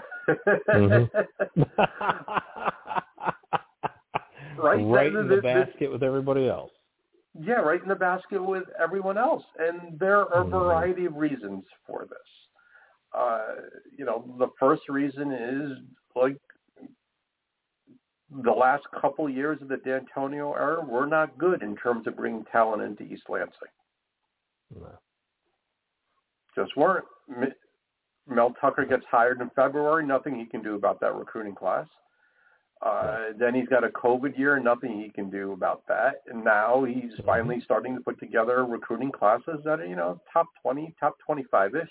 Right in the basket with everybody else. Yeah, right in the basket with everyone else. And there are a variety of reasons for this. The first reason is the last couple years of the D'Antonio era were not good in terms of bringing talent into East Lansing. No. Just weren't. Mel Tucker gets hired in February, nothing he can do about that recruiting class. Then he's got a COVID year, nothing he can do about that. And now he's finally starting to put together recruiting classes that are, top 20, top 25-ish.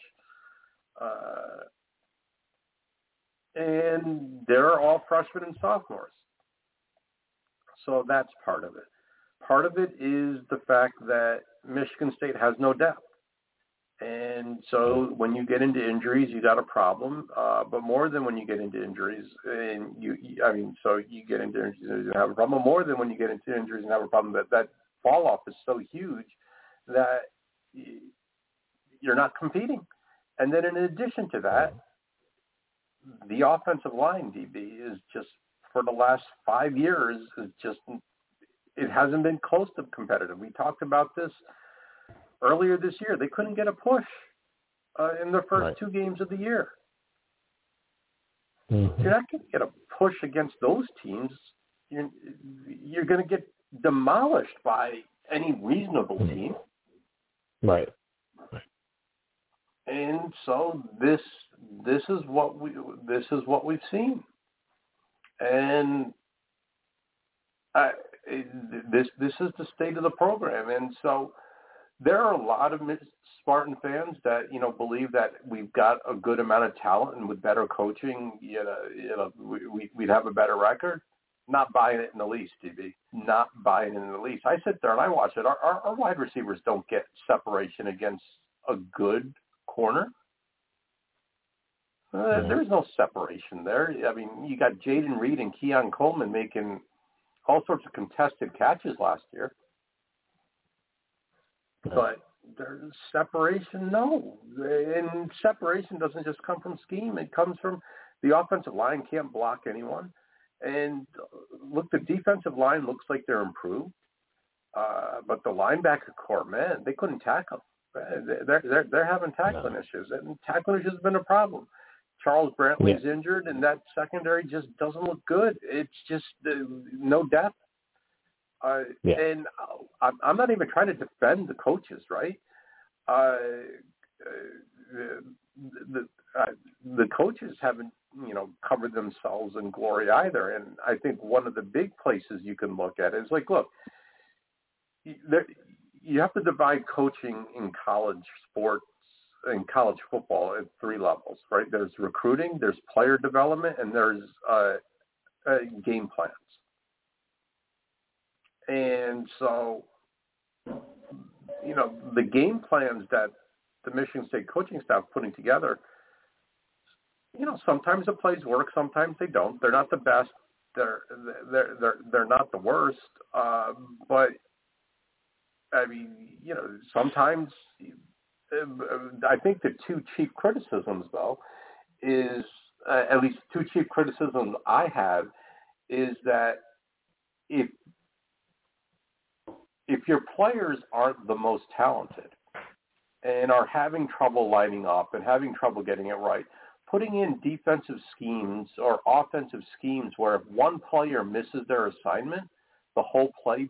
And they're all freshmen and sophomores. So that's part of it. Part of it is the fact that Michigan State has no depth. And so when you get into injuries, you got a problem. But more than when you get into injuries, and you get into injuries and have a problem. More than when you get into injuries and have a problem, that fall off is so huge that you're not competing. And then in addition to that, the offensive line, DB, is just for the last 5 years it hasn't been close to competitive. We talked about this earlier this year. They couldn't get a push in the first two games of the year. Mm-hmm. You're not going to get a push against those teams. You're going to get demolished by any reasonable team. Right. And so this is what we've seen, and this is the state of the program. And so there are a lot of Spartan fans that believe that we've got a good amount of talent, and with better coaching, we'd have a better record. Not buying it in the least, DB. Not buying it in the least. I sit there and I watch it. Our wide receivers don't get separation against a good corner. There's no separation there. I mean, you got Jaden Reed and Keon Coleman making all sorts of contested catches last year. But there's separation, no. And separation doesn't just come from scheme. It comes from the offensive line can't block anyone. And look, the defensive line looks like they're improved. But the linebacker core, man, they couldn't tackle. They're having tackling issues, and tackling issues has been a problem. Charles Brantley's injured, and that secondary just doesn't look good. It's just no depth. And I'm not even trying to defend the coaches, right? The coaches haven't, covered themselves in glory either. And I think one of the big places you can look at is like, look, you have to divide coaching in college sports and college football at three levels, right? There's recruiting, there's player development, and there's game plans. And so, the game plans that the Michigan State coaching staff putting together, sometimes the plays work, sometimes they don't. They're not the best. They're not the worst. But I mean, sometimes I think the two chief criticisms, though, is at least two chief criticisms I have is that if your players aren't the most talented and are having trouble lining up and having trouble getting it right, putting in defensive schemes or offensive schemes where if one player misses their assignment, the whole play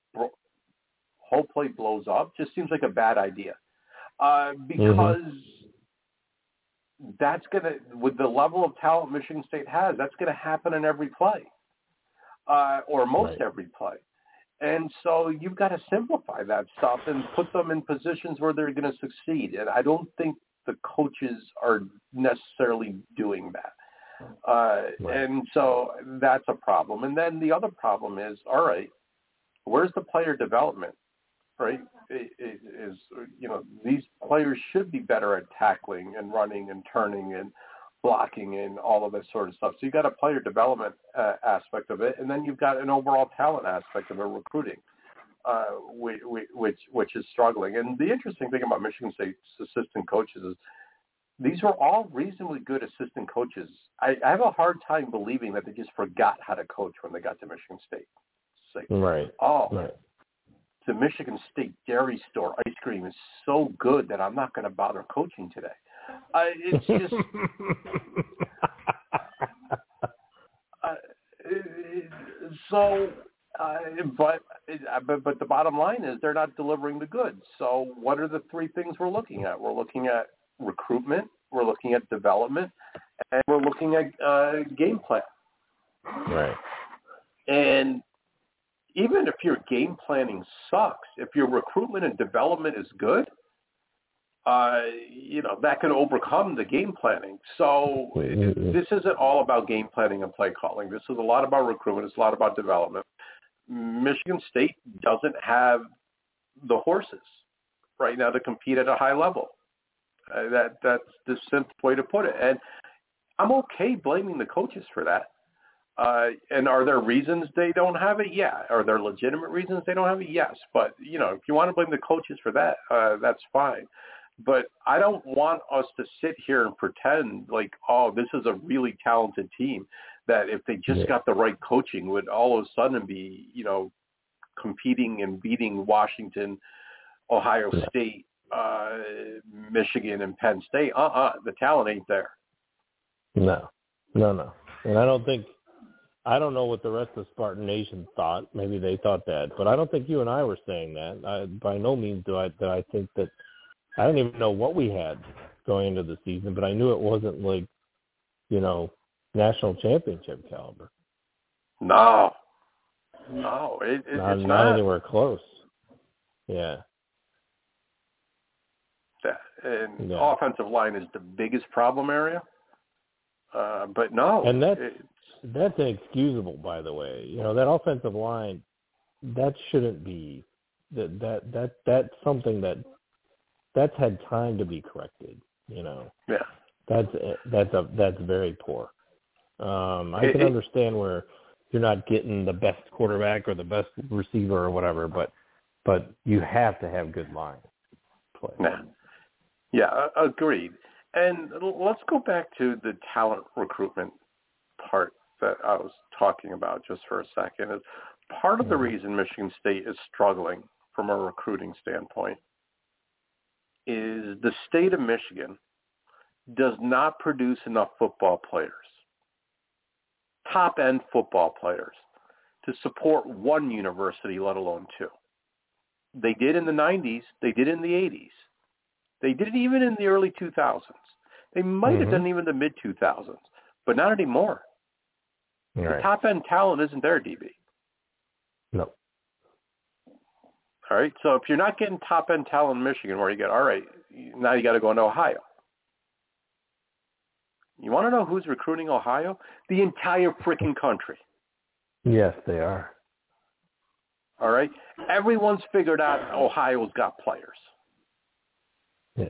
blows up just seems like a bad idea. Because that's going to, with the level of talent Michigan State has, that's going to happen in every play or most every play. And so you've got to simplify that stuff and put them in positions where they're going to succeed. And I don't think the coaches are necessarily doing that. And so that's a problem. And then the other problem is, all right, where's the player development, right? These players should be better at tackling and running and turning and blocking and all of this sort of stuff. So you've got a player development aspect of it, and then you've got an overall talent aspect of it, recruiting, which is struggling. And the interesting thing about Michigan State's assistant coaches is these are all reasonably good assistant coaches. I have a hard time believing that they just forgot how to coach when they got to Michigan State. It's like, the Michigan State dairy store ice cream is so good that I'm not going to bother coaching today. It's just but the bottom line is they're not delivering the goods. So what are the three things we're looking at? We're looking at recruitment, we're looking at development, and we're looking at game plan. Right. And even if your game planning sucks, if your recruitment and development is good, that can overcome the game planning. So this isn't all about game planning and play calling. This is a lot about recruitment. It's a lot about development. Michigan State doesn't have the horses right now to compete at a high level. That's the simple way to put it. And I'm okay blaming the coaches for that. And are there reasons they don't have it? Yeah. Are there legitimate reasons they don't have it? Yes. But, if you want to blame the coaches for that, that's fine. But I don't want us to sit here and pretend like, oh, this is a really talented team that if they just got the right coaching would all of a sudden be, competing and beating Washington, Ohio State, Michigan, and Penn State. The talent ain't there. No. No. And I don't know what the rest of Spartan Nation thought. Maybe they thought that, but I don't think you and I were saying that. By no means do I think that. I don't even know what we had going into the season, but I knew it wasn't like, national championship caliber. No, it's not anywhere close. Yeah. And offensive line is the biggest problem area. But no, and that's inexcusable, by the way. That offensive line, that shouldn't be that's something that's had time to be corrected. Yeah, that's very poor. I can understand where you're not getting the best quarterback or the best receiver or whatever, but you have to have good line play. Yeah, agreed. And let's go back to the talent recruitment part that I was talking about just for a second. Is part of the reason Michigan State is struggling from a recruiting standpoint is the state of Michigan does not produce enough football players, top-end football players, to support one university, let alone two. They did in the 90s. They did in the 80s. They did it even in the early 2000s. They might have done even the mid-2000s, but not anymore. Right. The top-end talent isn't there, DB. No. All right, so if you're not getting top-end talent in Michigan, where you get, all right, now you got to go into Ohio. You want to know who's recruiting Ohio? The entire freaking country. Yes, they are. All right? Everyone's figured out Ohio's got players. Yeah.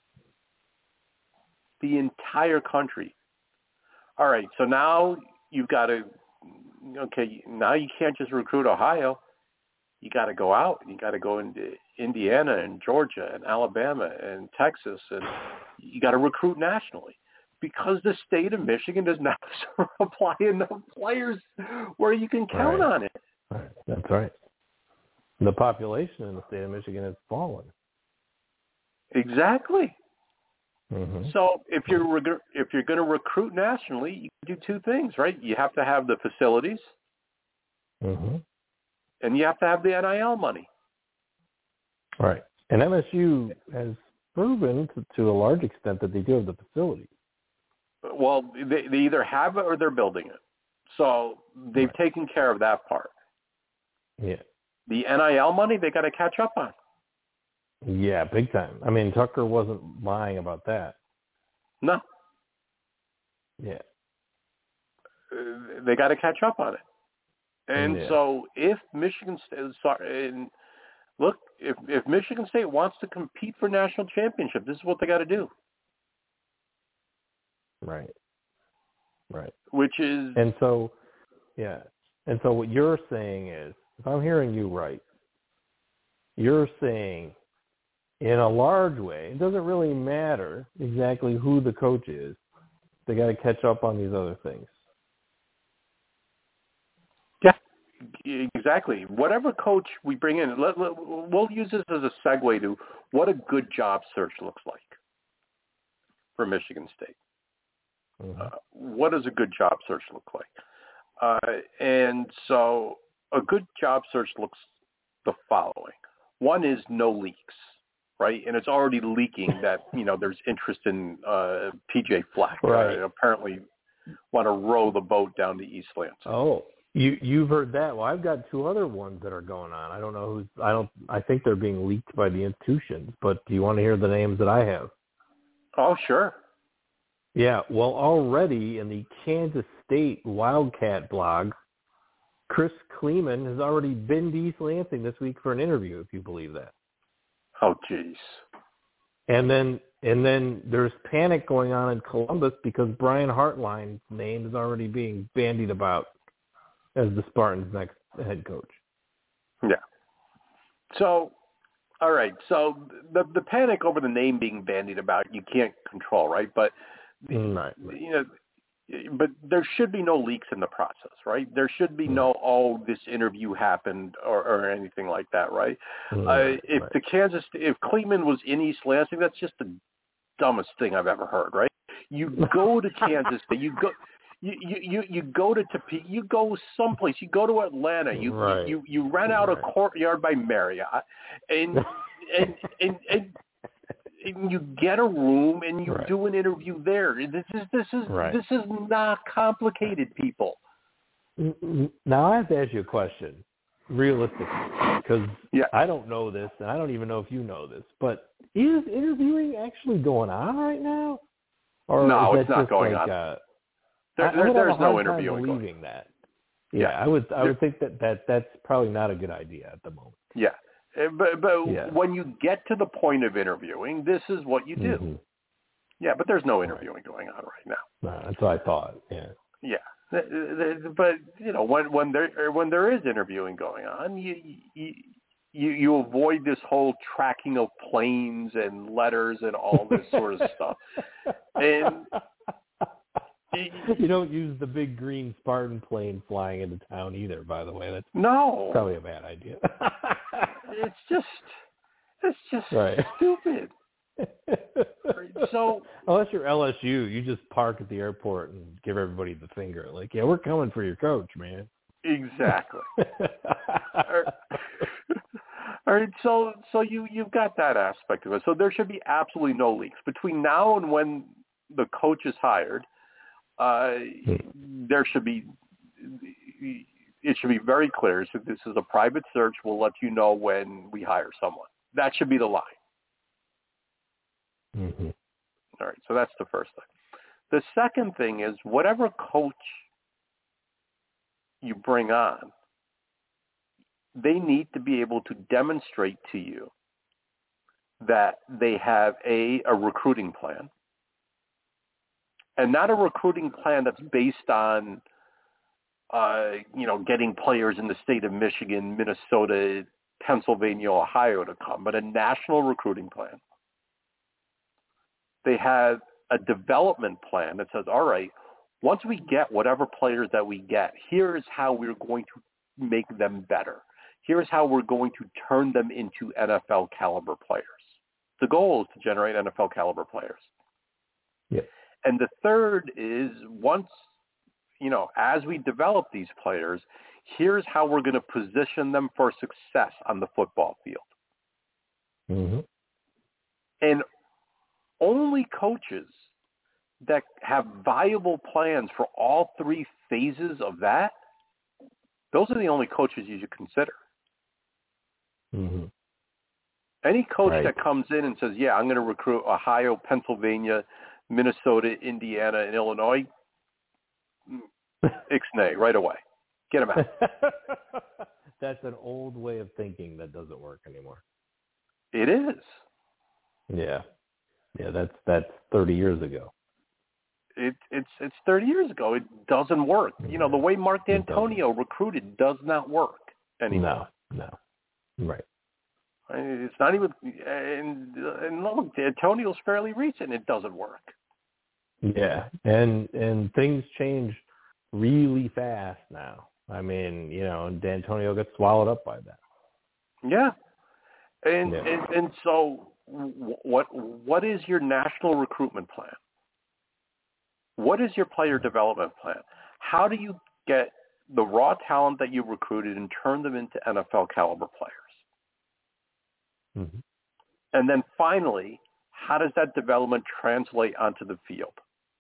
The entire country. All right, so now you've got to, now you can't just recruit Ohio. You got to go out. You got to go into Indiana and Georgia and Alabama and Texas, and you got to recruit nationally because the state of Michigan does not supply enough players where you can count on it. Right. That's right. The population in the state of Michigan has fallen. Exactly. Mm-hmm. So if you're going to recruit nationally, you can do two things, right? You have to have the facilities, and you have to have the NIL money. Right. And MSU has proven to a large extent that they do have the facilities. Well, they either have it or they're building it. So they've taken care of that part. Yeah. The NIL money, they got to catch up on. Yeah, big time. I mean, Tucker wasn't lying about that. No. Yeah. They got to catch up on it. And so if Michigan State, if Michigan State wants to compete for national championship, this is what they got to do. Right. Right. Which is... And so what you're saying is, if I'm hearing you right, you're saying in a large way, it doesn't really matter exactly who the coach is. They got to catch up on these other things. Yeah, exactly. Whatever coach we bring in, we'll use this as a segue to what a good job search looks like for Michigan State. What does a good job search look like? And so a good job search looks the following. One is no leaks, right? And it's already leaking that, there's interest in PJ Fleck. Right. Apparently want to row the boat down to East Lansing. Oh, you've heard that. Well, I've got two other ones that are going on. I don't know I think they're being leaked by the institutions, but do you want to hear the names that I have? Oh, sure. Yeah, well, already in the Kansas State Wildcat blog, Chris Kleeman has already been to East Lansing this week for an interview, if you believe that. Oh, jeez. And then there's panic going on in Columbus because Brian Hartline's name is already being bandied about as the Spartans' next head coach. Yeah. So, all right. So the panic over the name being bandied about, you can't control, right? But but there should be no leaks in the process, right? There should be no, this interview happened or anything like that, right? If Kleeman was in East Lansing, that's just the dumbest thing I've ever heard, right? You go to Kansas State, You go to Topeka, you go someplace, you go to Atlanta, you rent out a Courtyard by Marriott, and you get a room and you do an interview there. This is not complicated, people. Now I have to ask you a question, realistically, because I don't know this, and I don't even know if you know this, but is interviewing actually going on right now? Or no, is it's not going on. There's no interviewing believing that. Yeah, I would think that's probably not a good idea at the moment. Yeah, but when you get to the point of interviewing, this is what you do. Mm-hmm. Yeah, but there's no interviewing going on right now. No, that's what I thought. Yeah. Yeah. But when there is interviewing going on, you avoid this whole tracking of planes and letters and all this sort of stuff. And you don't use the big green Spartan plane flying into town either. By the way, that's probably a bad idea. It's just stupid. So unless you're LSU, you just park at the airport and give everybody the finger, like, yeah, we're coming for your coach, man. Exactly. All right, so you've got that aspect of it. So there should be absolutely no leaks between now and when the coach is hired. There should be. It should be very clear. So this is a private search. We'll let you know when we hire someone. That should be the line. Mm-hmm. All right, so that's the first thing. The second thing is whatever coach you bring on, they need to be able to demonstrate to you that they have a recruiting plan, and not a recruiting plan that's based on, getting players in the state of Michigan, Minnesota, Pennsylvania, Ohio to come, but a national recruiting plan. They have a development plan that says, all right, once we get whatever players that we get, here's how we're going to make them better. Here's how we're going to turn them into NFL caliber players. The goal is to generate NFL caliber players. Yeah. And the third is once, as we develop these players, here's how we're going to position them for success on the football field. Mm-hmm. And only coaches that have viable plans for all three phases of that, those are the only coaches you should consider. Mm-hmm. Any coach that comes in and says, yeah, I'm going to recruit Ohio, Pennsylvania, Minnesota, Indiana, and Illinois, ixnay, right away. Get them out. That's an old way of thinking that doesn't work anymore. It is. Yeah. Yeah, that's 30 years ago. It's 30 years ago. It doesn't work. The way Mark D'Antonio recruited does not work anymore. No. Right. It's not even, and look, D'Antonio's fairly recent. It doesn't work. Yeah, and things change really fast now. I mean, D'Antonio gets swallowed up by that. Yeah, and so what is your national recruitment plan? What is your player development plan? How do you get the raw talent that you recruited and turn them into NFL caliber players? Mm-hmm. And then finally, how does that development translate onto the field?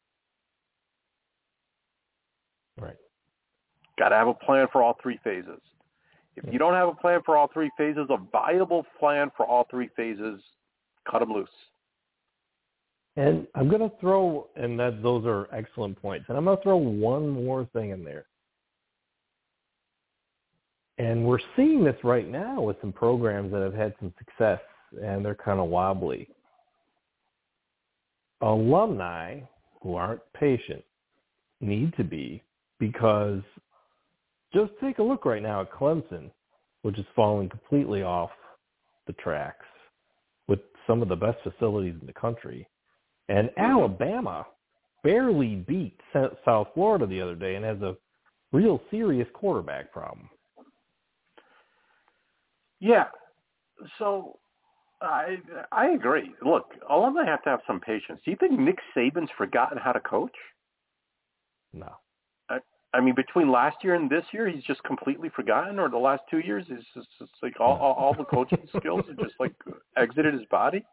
Right. Got to have a plan for all three phases. If you don't have a plan for all three phases, a viable plan for all three phases, cut them loose. And I'm going to throw, and those are excellent points, and I'm going to throw one more thing in there. And we're seeing this right now with some programs that have had some success, and they're kind of wobbly. Alumni who aren't patient need to be, because just take a look right now at Clemson, which is falling completely off the tracks with some of the best facilities in the country. And Alabama barely beat South Florida the other day and has a real serious quarterback problem. Yeah. So I agree. Look, alumni have to have some patience. Do you think Nick Saban's forgotten how to coach? No. I mean, between last year and this year, he's just completely forgotten, or the last 2 years, it's like all the coaching skills have just like exited his body.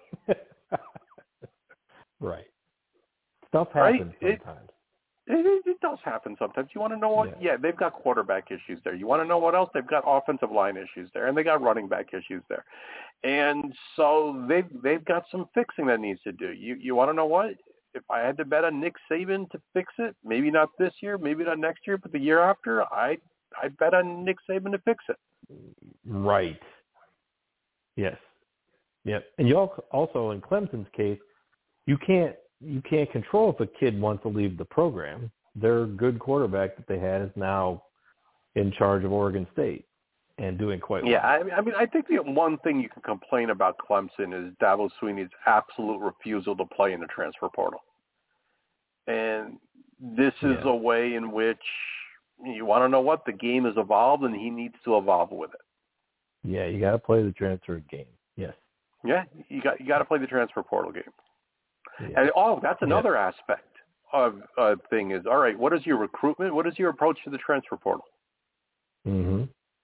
Right. Stuff happens sometimes. It does happen sometimes. You want to know what? Yeah, they've got quarterback issues there. You want to know what else? They've got offensive line issues there, and they got running back issues there. And so they've got some fixing that needs to do. You want to know what? If I had to bet on Nick Saban to fix it, maybe not this year, maybe not next year, but the year after, I'd bet on Nick Saban to fix it. Right. Yes. Yep. And you also, in Clemson's case, you can't control if a kid wants to leave the program. Their good quarterback that they had is now in charge of Oregon State and doing quite well. Yeah, I mean, I think the one thing you can complain about Clemson is Dabo Swinney's absolute refusal to play in the transfer portal. And this is a way in which you want to know what? The game has evolved, and he needs to evolve with it. Yeah, you got to play the transfer game. Yes. Yeah, you got to play the transfer portal game. Yeah. And that's another aspect of thing is, all right, what is your recruitment? What is your approach to the transfer portal? Mm-hmm.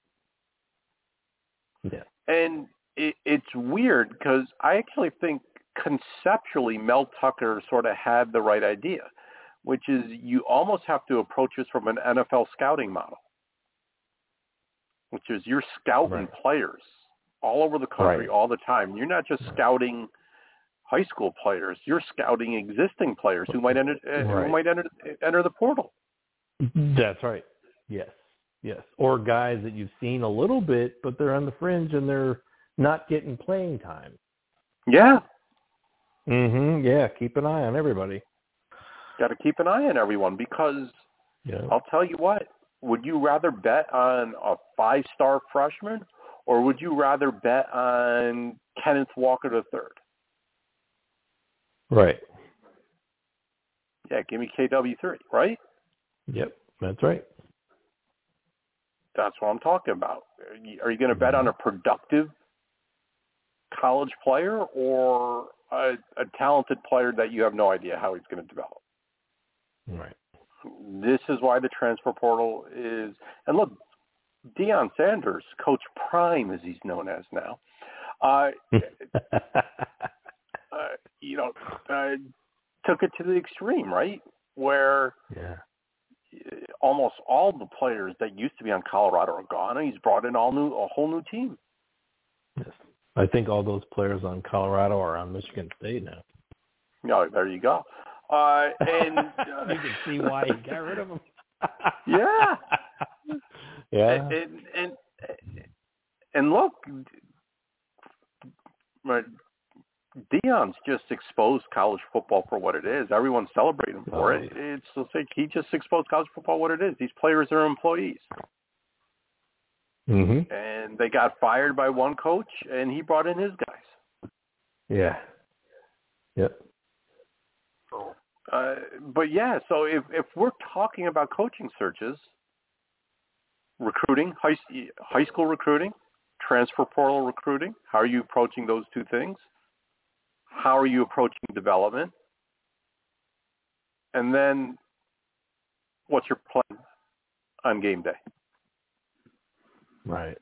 Yeah. And it's weird because I actually think conceptually Mel Tucker sort of had the right idea, which is you almost have to approach this from an NFL scouting model, which is you're scouting players all over the country all the time. You're not just scouting high school players. You're scouting existing players who might enter the portal. That's right. Yes. Yes. Or guys that you've seen a little bit, but they're on the fringe and they're not getting playing time. Yeah. Mm-hmm. Yeah. Keep an eye on everybody. Got to keep an eye on everyone because I'll tell you what, would you rather bet on a 5-star freshman or would you rather bet on Kenneth Walker III? Right. Yeah, give me KW3, right? Yep, that's right. That's what I'm talking about. Are you going to bet on a productive college player or a talented player that you have no idea how he's going to develop? Right. This is why the transfer portal is – and look, Deion Sanders, Coach Prime as he's known as now, took it to the extreme, right? Where almost all the players that used to be on Colorado are gone, and he's brought in a whole new team. Yes, I think all those players on Colorado are on Michigan State now. No, there you go. And you can see why he got rid of them. Yeah. Yeah. And look, Deion's just exposed college football for what it is. Everyone's celebrating for it. It's just like he just exposed college football what it is. These players are employees. Mm-hmm. And they got fired by one coach, and he brought in his guys. Yeah. Yep. But yeah, so if we're talking about coaching searches, recruiting, high school recruiting, transfer portal recruiting, how are you approaching those two things? How are you approaching development? And then what's your plan on game day? Right.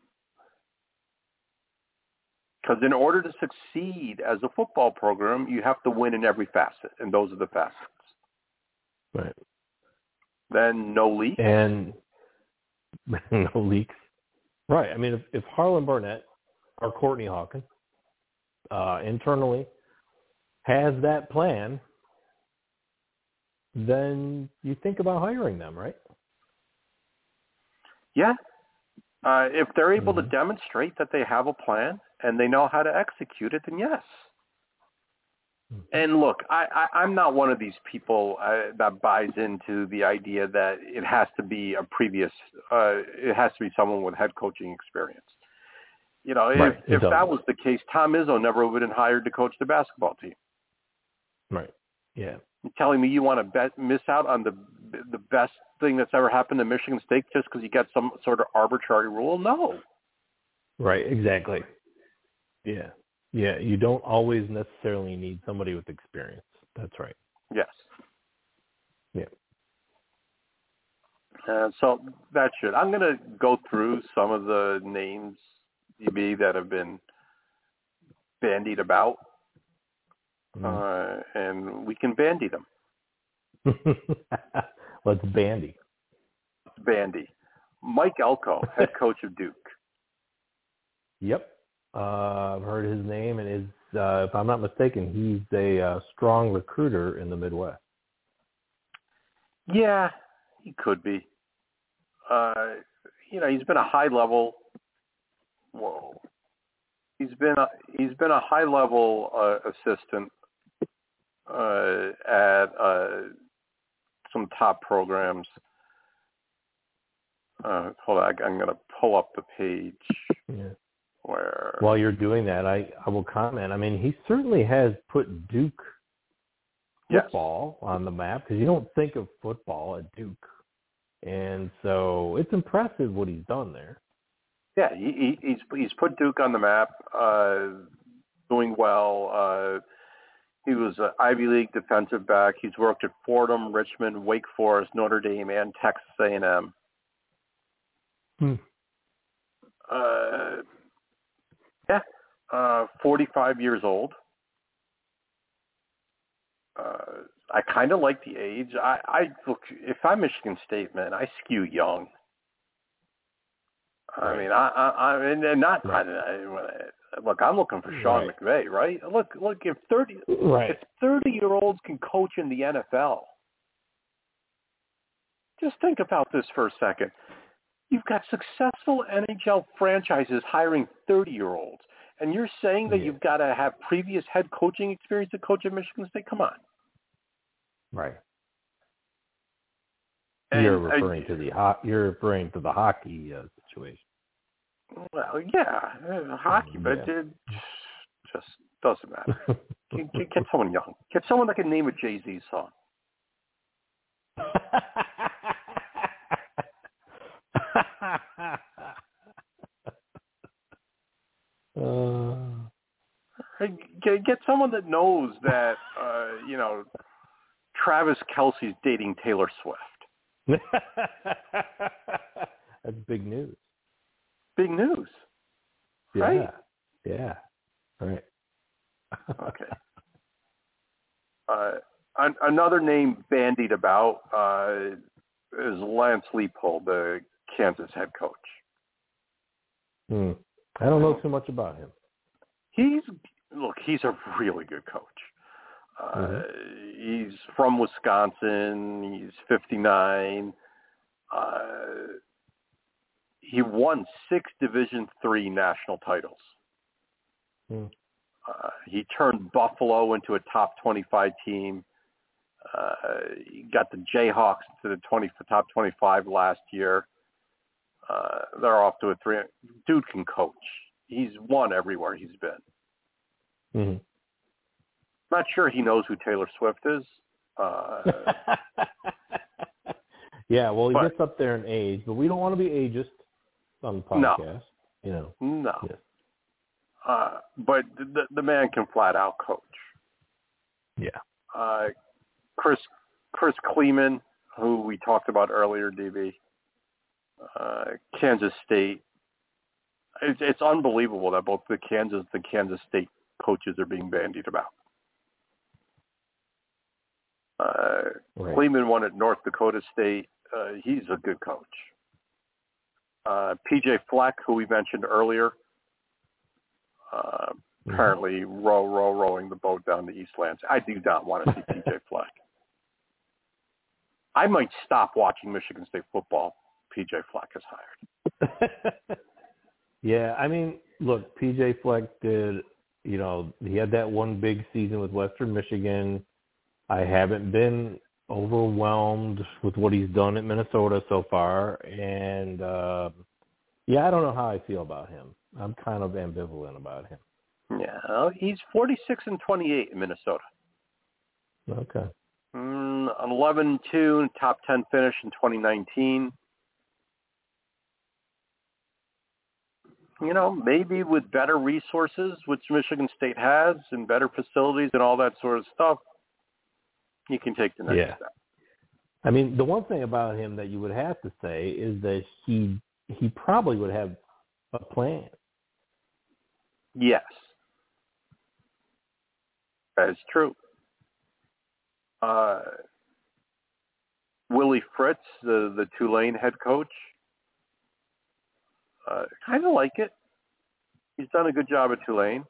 Because in order to succeed as a football program, you have to win in every facet, and those are the facets. Right. Then no leaks. And no leaks. Right. I mean, if Harlan Barnett or Courtney Hawkins internally has that plan, then you think about hiring them, right? Yeah. If they're able to demonstrate that they have a plan and they know how to execute it, then yes. And look, I'm not one of these people that buys into the idea that it has to be it has to be someone with head coaching experience. You know, if that was the case, Tom Izzo never would have been hired to coach the basketball team. Right. Yeah. You're telling me you want to miss out on the best thing that's ever happened to Michigan State just because you got some sort of arbitrary rule? No. Right. Exactly. Yeah. Yeah. You don't always necessarily need somebody with experience. That's right. Yes. Yeah. So that's it. I'm going to go through some of the names, DB, that have been bandied about, and we can bandy them. Let's bandy. Bandy. Mike Elko, head coach of Duke. Yep. I've heard his name, and is, if I'm not mistaken, he's a strong recruiter in the Midwest. Yeah, he could be. He's been a high level. Whoa. He's been a high level assistant at some top programs. Hold on, I'm going to pull up the page. Yeah. Where? While you're doing that, I will comment. I mean, he certainly has put Duke football on the map, because you don't think of football at Duke. And so it's impressive what he's done there. Yeah, he's put Duke on the map, doing well. He was an Ivy League defensive back. He's worked at Fordham, Richmond, Wake Forest, Notre Dame, and Texas A&M. 45 years old. I kind of like the age. I look, if I'm Michigan State, man, I skew young. I mean, look, I'm looking for Sean McVay, right? Look, if 30-year-olds can coach in the NFL, just think about this for a second. You've got successful NHL franchises hiring 30-year-olds, and you're saying that you've got to have previous head coaching experience to coach at Michigan State? Come on. Right. And you're referring to the hockey situation. Well, yeah, hockey, but it just doesn't matter. Get someone young. Get someone that can name a Jay-Z song. Get someone that knows that, Travis Kelce's dating Taylor Swift. That's big news. Big news. Right? Yeah. Right. Okay. Another name bandied about is Lance Leipold, the Kansas head coach. I don't know too much about him. He's a really good coach. He's from Wisconsin. He's 59. He won 6 Division III national titles. He turned Buffalo into a top 25 team. He got the Jayhawks to the top 25 last year. They're off to a 3. Dude can coach. He's won everywhere he's been. Not sure he knows who Taylor Swift is. Yeah, well, he gets up there in age, but we don't want to be ageist on the podcast. No. Yes. But the man can flat out coach. Yeah. Chris Kleeman, who we talked about earlier, DB, Kansas State. It's unbelievable that both the Kansas State coaches are being bandied about. Kleeman won at North Dakota State. He's a good coach. PJ Fleck, who we mentioned earlier, apparently rowing the boat down the East Lansing. I do not want to see PJ Fleck. I might stop watching Michigan State football. PJ Fleck is hired. Yeah, I mean, look, PJ Fleck did, he had that one big season with Western Michigan. I haven't been overwhelmed with what he's done at Minnesota so far. And, I don't know how I feel about him. I'm kind of ambivalent about him. Yeah, he's 46-28 in Minnesota. Okay. 11-2, top 10 finish in 2019. Maybe with better resources, which Michigan State has, and better facilities and all that sort of stuff, you can take the next step. I mean, the one thing about him that you would have to say is that he probably would have a plan. Yes. That is true. Willie Fritz, the Tulane head coach, kind of like it. He's done a good job at Tulane.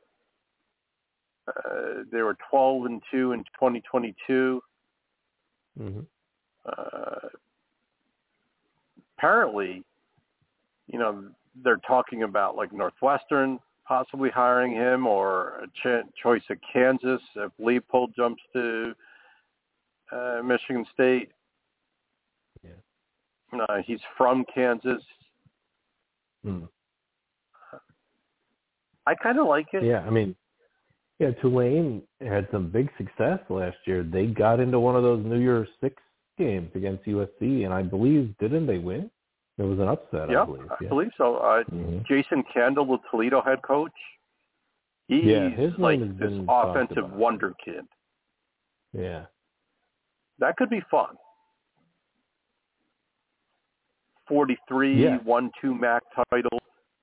They were 12-2 in 2022. Mm-hmm. Apparently, they're talking about like Northwestern possibly hiring him, or a choice of Kansas if Leopold jumps to Michigan State. Yeah. He's from Kansas. Mm. I kind of like it. Yeah, I mean, Tulane had some big success last year. They got into one of those New Year's Six games against USC, and I believe, didn't they win? It was an upset, I believe. I believe so. Jason Kendall, the Toledo head coach, he's his like name has this been offensive wonder kid. Yeah. That could be fun. 43, 1-2 MAC title.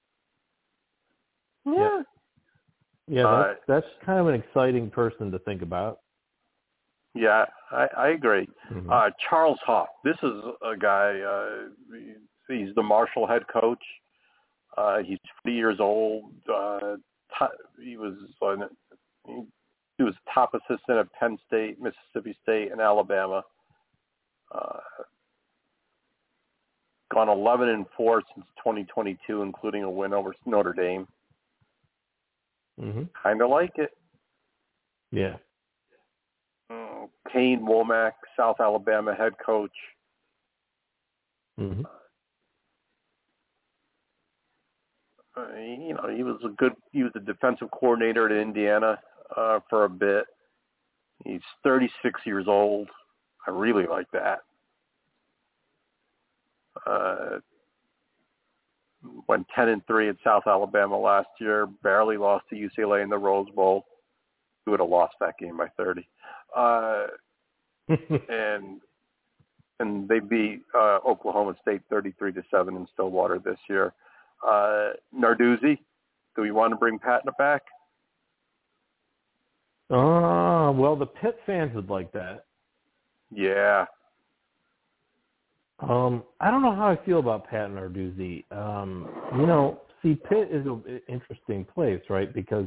Yeah. Yeah, that's kind of an exciting person to think about. Yeah, I agree. Mm-hmm. Charles Hawk. This is a guy, he's the Marshall head coach. He's 40 years old. He was top assistant at Penn State, Mississippi State, and Alabama. Gone 11-4 since 2022, including a win over Notre Dame. Mm-hmm. Kind of like it. Yeah. Kane Womack, South Alabama head coach. Mm-hmm. He was a defensive coordinator at Indiana for a bit. He's 36 years old. I really like that. Went 10-3 at South Alabama last year. Barely lost to UCLA in the Rose Bowl. He would have lost that game by 30. And they beat Oklahoma State 33-7 in Stillwater this year. Narduzzi, do we want to bring Patna back? Well, the Pitt fans would like that. Yeah. I don't know how I feel about Pat Narduzzi. Pitt is an interesting place, right? Because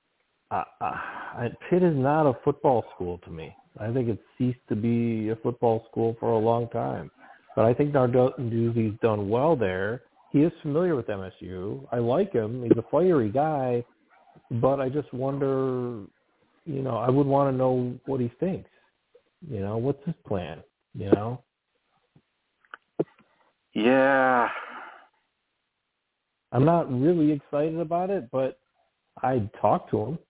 Pitt is not a football school to me. I think it ceased to be a football school for a long time. But I think Narduzzi's done well there. He is familiar with MSU. I like him. He's a fiery guy. But I just wonder, I would want to know what he thinks. What's his plan, Yeah. I'm not really excited about it, but I'd talk to him.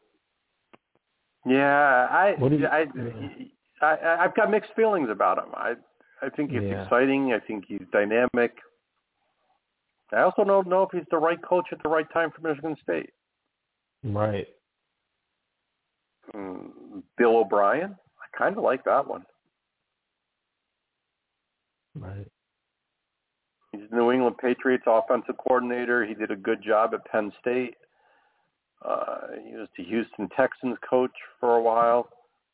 Yeah, I've got mixed feelings about him. I think he's exciting. I think he's dynamic. I also don't know if he's the right coach at the right time for Michigan State. Right. Bill O'Brien, I kind of like that one. Right. He's the New England Patriots offensive coordinator. He did a good job at Penn State. He was the Houston Texans coach for a while.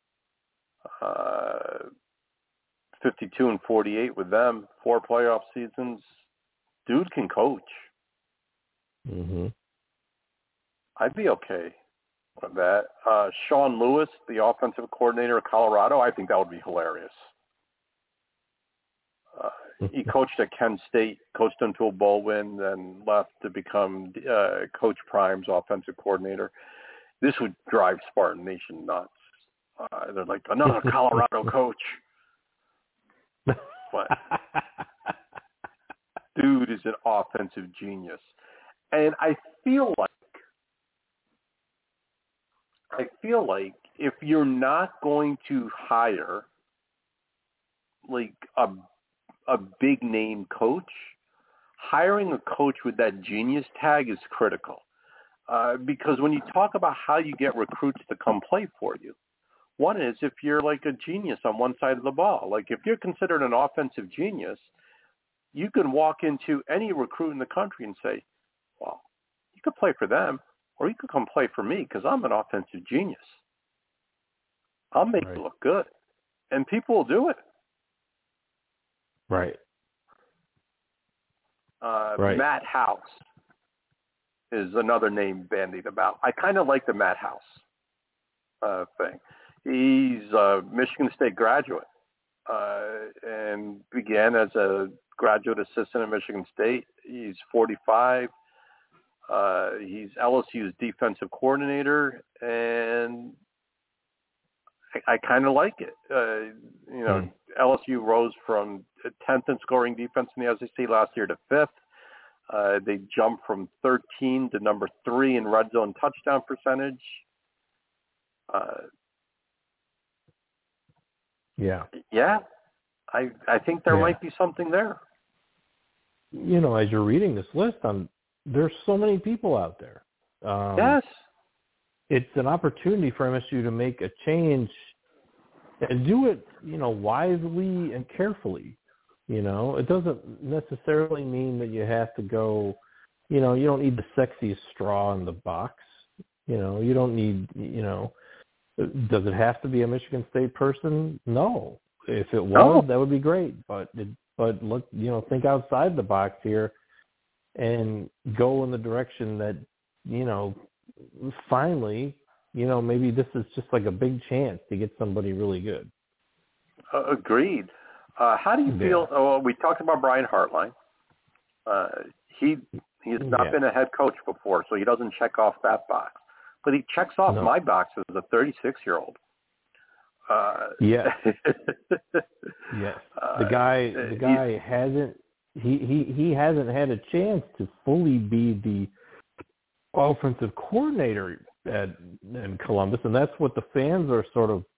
52-48 with them, 4 playoff seasons. Dude can coach. Mm-hmm. I'd be okay with that. Sean Lewis, the offensive coordinator of Colorado, I think that would be hilarious. He coached at Kent State, coached them to a bowl win, then left to become Coach Prime's offensive coordinator. This would drive Spartan Nation nuts. They're like, another Colorado coach. But dude is an offensive genius. And I feel like if you're not going to hire like a big name coach, hiring a coach with that genius tag is critical. Because when you talk about how you get recruits to come play for you, One is if you're like a genius on one side of the ball. Like if you're considered an offensive genius, you can walk into any recruit in the country and say, well, you could play for them or you could come play for me because I'm an offensive genius. I'll make Right. it look good. And people will do it. Right. Matt House is another name bandied about. I kind of like the Matt House thing. He's a Michigan State graduate and began as a graduate assistant at Michigan State. He's 45. He's LSU's defensive coordinator, and I kind of like it. LSU rose from 10th in scoring defense in the SEC last year to 5th. They jumped from 13 to number 3 in red zone touchdown percentage. Yeah. I think there might be something there. You know, as you're reading this list, there's so many people out there. Yes. It's an opportunity for MSU to make a change and do it, wisely and carefully. It doesn't necessarily mean that you have to go, you don't need the sexiest straw in the box. You don't need, does it have to be a Michigan State person? No. If it was, that would be great. But look, think outside the box here and go in the direction that, finally, maybe this is just like a big chance to get somebody really good. Agreed. How do you feel? Oh, we talked about Brian Hartline. He has not been a head coach before, so he doesn't check off that box. But he checks off my box as a 36-year-old. Yes. Yes. The guy hasn't he hasn't had a chance to fully be the offensive coordinator in Columbus, and that's what the fans are sort of,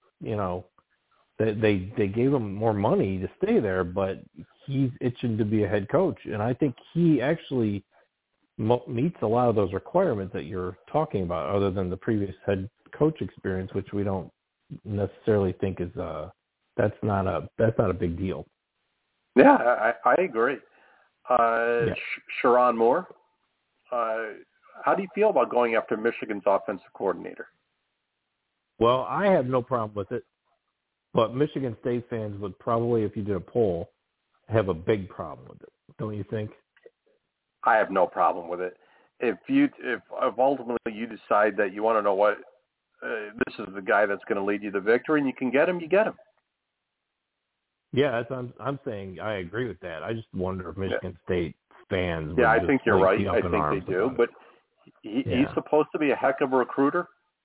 they gave him more money to stay there, but he's itching to be a head coach, and I think he actually meets a lot of those requirements that you're talking about, other than the previous head coach experience, which we don't necessarily think is that's not a big deal. Yeah, I agree. Sherrone Moore, how do you feel about going after Michigan's offensive coordinator? Well, I have no problem with it, but Michigan State fans would probably, if you did a poll, have a big problem with it. Don't you think? I have no problem with it. If ultimately you decide that you want to know what this is the guy that's going to lead you to victory, and you can get him, you get him. Yeah, I'm saying I agree with that. I just wonder if Michigan State fans. Yeah, I think you're right. I think they do, but he's supposed to be a heck of a recruiter.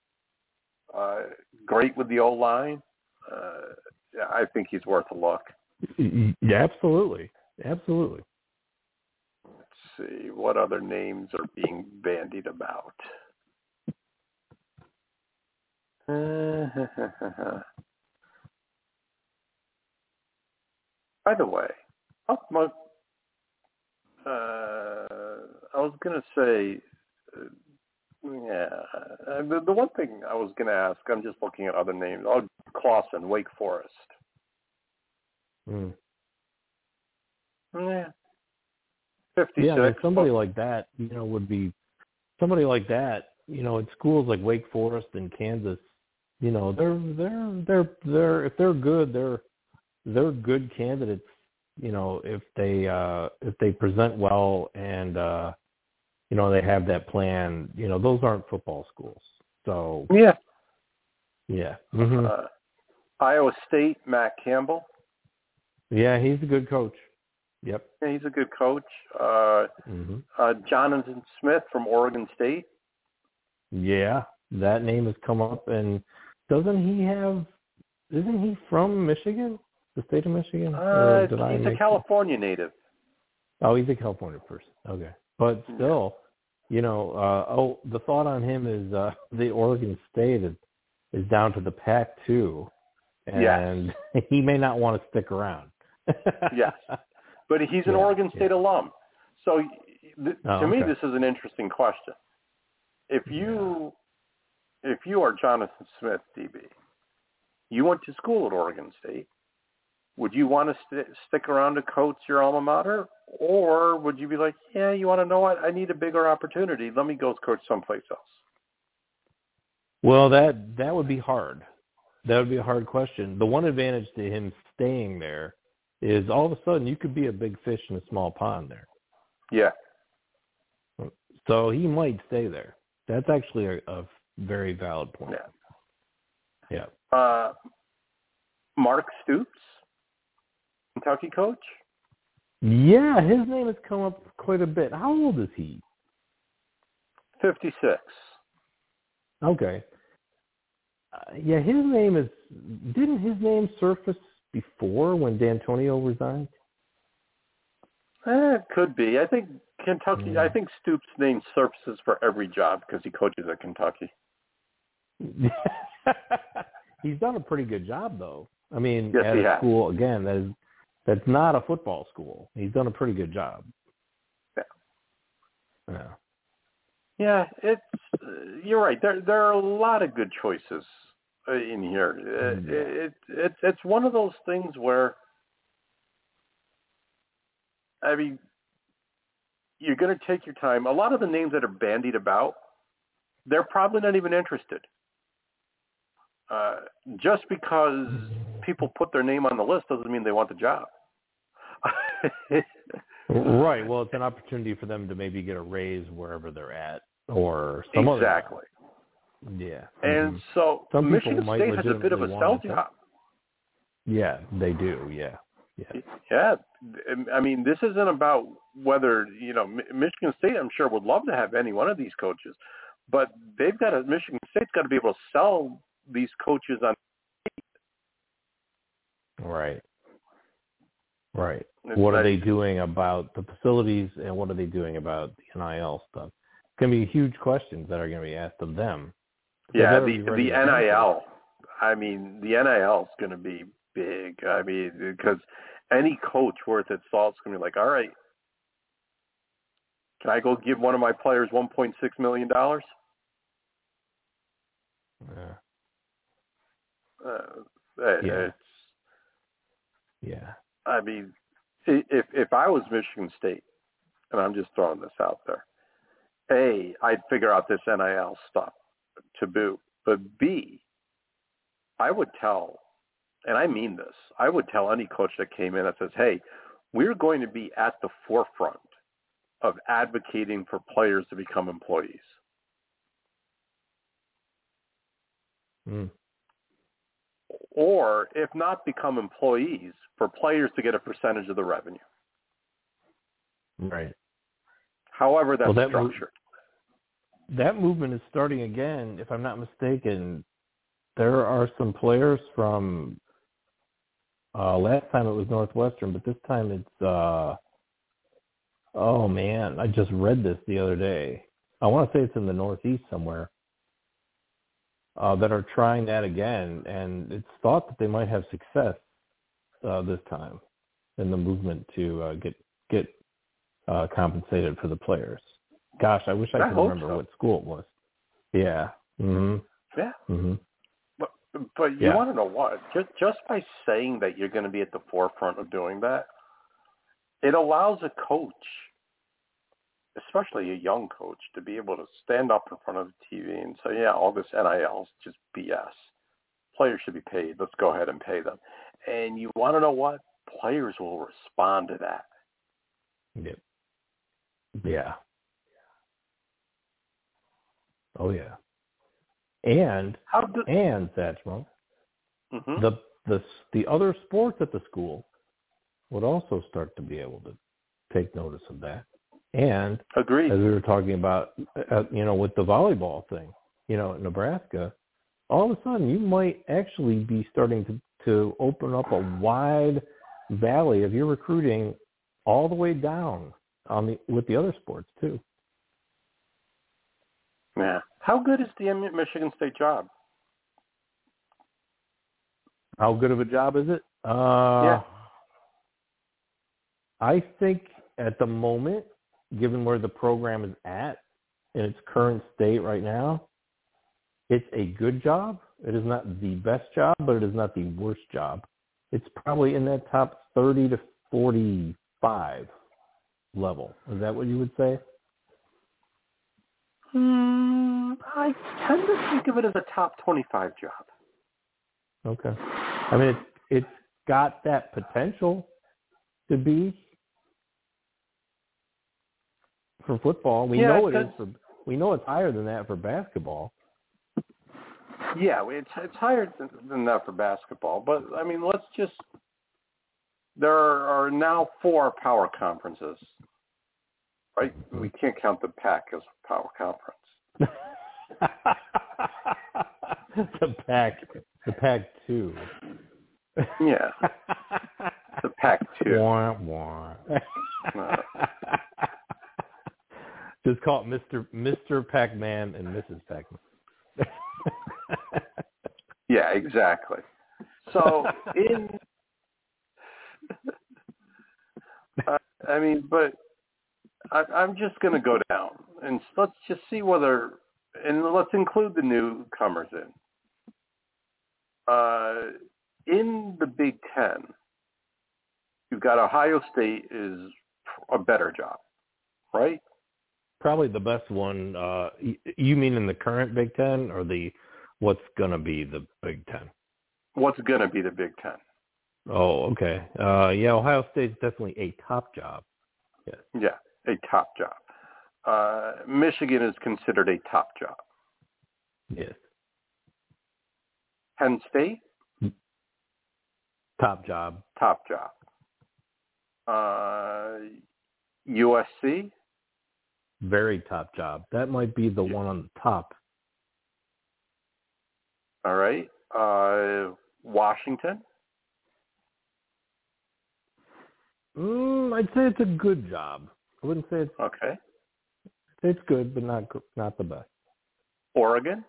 Great with the O-line. I think he's worth a look. Yeah, absolutely. Absolutely. Let's see. What other names are being bandied about? By the way, I was going to say, the one thing I was going to ask, I'm just looking at other names. Clausen, Wake Forest. Yeah. 56. Yeah, like somebody like that, would be somebody like that, at schools like Wake Forest and Kansas, they're if they're good, they're good candidates, if they present well and they have that plan. Those aren't football schools. So yeah. Mm-hmm. Iowa State, Matt Campbell. Yeah, he's a good coach. Yep. Yeah, he's a good coach. Jonathan Smith from Oregon State. Yeah, that name has come up, and isn't he from Michigan, the state of Michigan? He's a California native. Oh, he's a California person. Okay. But still, the thought on him is the Oregon State is down to the Pac-2, and he may not want to stick around. Yes. But he's an Oregon State alum. So to me, this is an interesting question. If you are Jonathan Smith, DB, You went to school at Oregon State. Would you want to stick around to coach your alma mater? Or would you be like, yeah, you want to know what? I need a bigger opportunity. Let me go coach someplace else. Well, that would be hard. That would be a hard question. The one advantage to him staying there is all of a sudden you could be a big fish in a small pond there. Yeah. So he might stay there. That's actually a very valid point. Yeah. Yeah. Mark Stoops, Kentucky coach? Yeah, his name has come up quite a bit. How old is he? 56. Okay. Yeah, didn't his name surface before when D'Antonio resigned? It could be. I think Kentucky, I think Stoops' name surfaces for every job because he coaches at Kentucky. He's done a pretty good job, though. I mean, yes, at a school, again, that's not a football school. He's done a pretty good job. Yeah. Yeah, you're right. There are a lot of good choices in here. It's one of those things where, I mean, you're going to take your time. A lot of the names that are bandied about, they're probably not even interested. Just because people put their name on the list doesn't mean they want the job. Right. Well, it's an opportunity for them to maybe get a raise wherever they're at or some other job. Yeah. And so some Michigan State has a bit of a sell job. Yeah, they do. Yeah. Yeah. I mean, this isn't about whether, Michigan State, I'm sure, would love to have any one of these coaches, but Michigan State's got to be able to sell these coaches on. Right. What are they doing about the facilities, and what are they doing about the NIL stuff? It's going to be huge questions that are going to be asked of them. Yeah, the NIL. I mean, the NIL is going to be big. I mean, because any coach worth its salt is going to be like, all right, can I go give one of my players $1.6 million? Yeah. I mean, if I was Michigan State, and I'm just throwing this out there, A, I'd figure out this NIL stuff to boot. But B, I would tell, and I mean this, I would tell any coach that came in that says, hey, we're going to be at the forefront of advocating for players to become employees. Or, if not become employees, for players to get a percentage of the revenue. Right. However that's structured. That movement is starting again, if I'm not mistaken. There are some players from last time it was Northwestern, but this time it's oh man, I just read this the other day. I want to say it's in the Northeast somewhere. That are trying that again, and it's thought that they might have success this time in the movement to get compensated for the players. Gosh, I wish I could remember what school it was. Yeah. Mm-hmm. Yeah. Mm-hmm. But you want to know what? Just by saying that you're going to be at the forefront of doing that, it allows a coach, especially a young coach, to be able to stand up in front of the TV and say, yeah, all this NIL is just BS. Players should be paid. Let's go ahead and pay them. And you want to know what? Players will respond to that. Yep. Yeah. Oh, yeah. And Satchmo, the other sports at the school would also start to be able to take notice of that. And agreed. As we were talking about, with the volleyball thing, at Nebraska, all of a sudden you might actually be starting to open up a wide valley of your recruiting all the way down with the other sports too. Yeah. How good is the Michigan State job? How good of a job is it? Yeah. I think at the moment, given where the program is at in its current state right now, it's a good job. It is not the best job, but it is not the worst job. It's probably in that top 30 to 45 level. Is that what you would say? I tend to think of it as a top 25 job. Okay. I mean, it's got that potential to be for football. We know it is for. We know it's higher than that for basketball. Yeah, it's higher than that for basketball. But I mean, there are now 4 power conferences, right? We can't count the Pac as a power conference. the Pac-2. Yeah, the Pac-2. Wah, wah. Just call it Mr. Pac-Man and Mrs. Pac-Man. Yeah, exactly. So I mean, but I'm just going to go down and let's just see and let's include the newcomers in the Big Ten. You've got Ohio State is a better job, right? Probably the best one. You mean in the current Big Ten or what's going to be the Big Ten? What's going to be the Big Ten? Oh, okay. Yeah, Ohio State's definitely a top job. Yes. Yeah, a top job. Michigan is considered a top job. Yes. Penn State? Top job. Top job. USC? Very top job. That might be the one on the top. All right. Washington? I'd say it's a good job. I wouldn't say it's okay. It's good, but not the best. Oregon?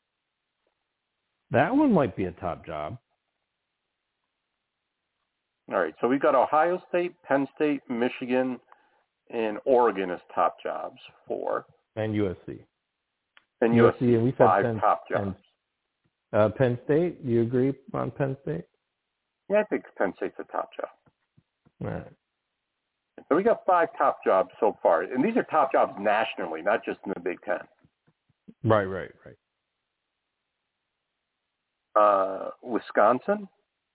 That one might be a top job. All right. So we've got Ohio State, Penn State, Michigan, and Oregon as top jobs for. And USC. And USC, and we said 5 top jobs. Penn State, do you agree on Penn State? Yeah, I think Penn State's a top job. All right. So we got 5 top jobs so far. And these are top jobs nationally, not just in the Big Ten. Right. Wisconsin?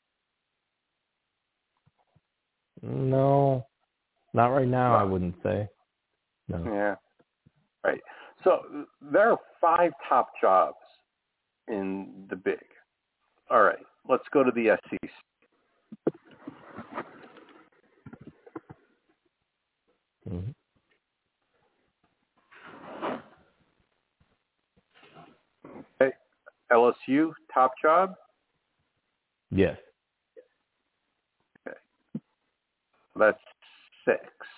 No, not right now, I wouldn't say. No. Yeah. Right. So there are 5 top jobs in the Big. All right. Let's go to the SEC. Mm-hmm. Okay. LSU, top job? Yes. Okay. That's 6.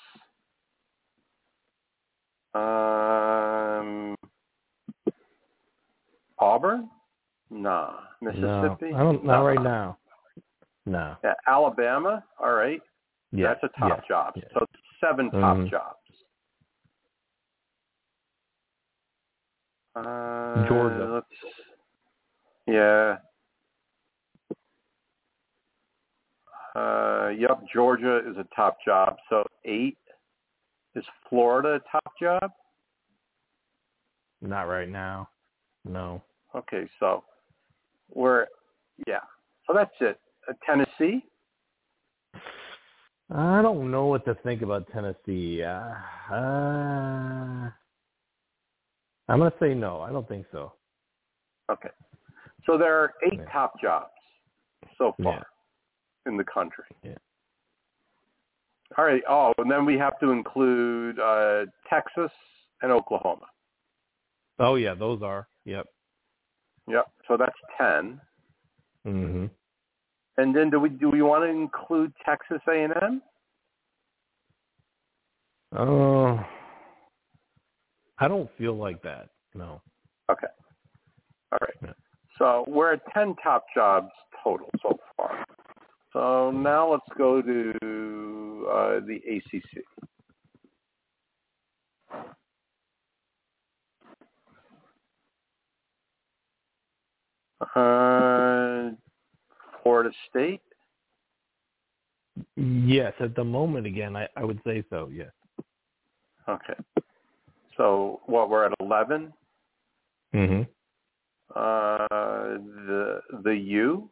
Auburn? Nah. Mississippi? No, not right now. No. Yeah, Alabama? All right. Yeah. That's a top job. Yes. So 7 top jobs. Georgia. Yeah. Yep, Georgia is a top job. So 8. Is Florida a top job? Not right now. No. Okay, so So that's it. Tennessee? I don't know what to think about Tennessee. I'm going to say no. I don't think so. Okay. So there are 8 top jobs so far in the country. Yeah. All right. Oh, and then we have to include Texas and Oklahoma. Oh, yeah, those are. Yep. So that's 10. Mm-hmm. And then do we want to include Texas A&M? I don't feel like that. No. Okay. All right. Yeah. So we're at 10 top jobs total so far. So now let's go to the ACC. All Florida State? Yes, at the moment, again, I would say so, yes. Okay. So, we're at 11? Mm-hmm. The U?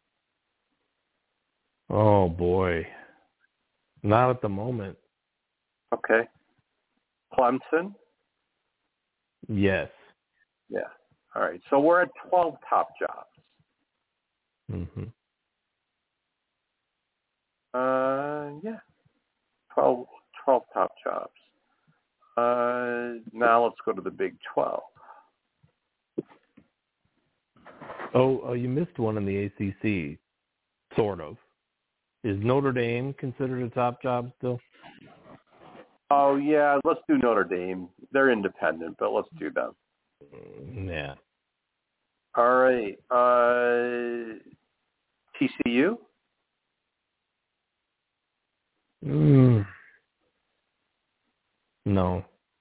Oh, boy. Not at the moment. Okay. Clemson? Yes. Yeah. All right. So we're at 12 top jobs. Mm-hmm. Yeah. 12 top jobs. Now let's go to the Big 12. Oh, you missed one in the ACC, sort of. Is Notre Dame considered a top job still? Oh, yeah. Let's do Notre Dame. They're independent, but let's do them. Yeah. All right. TCU? No.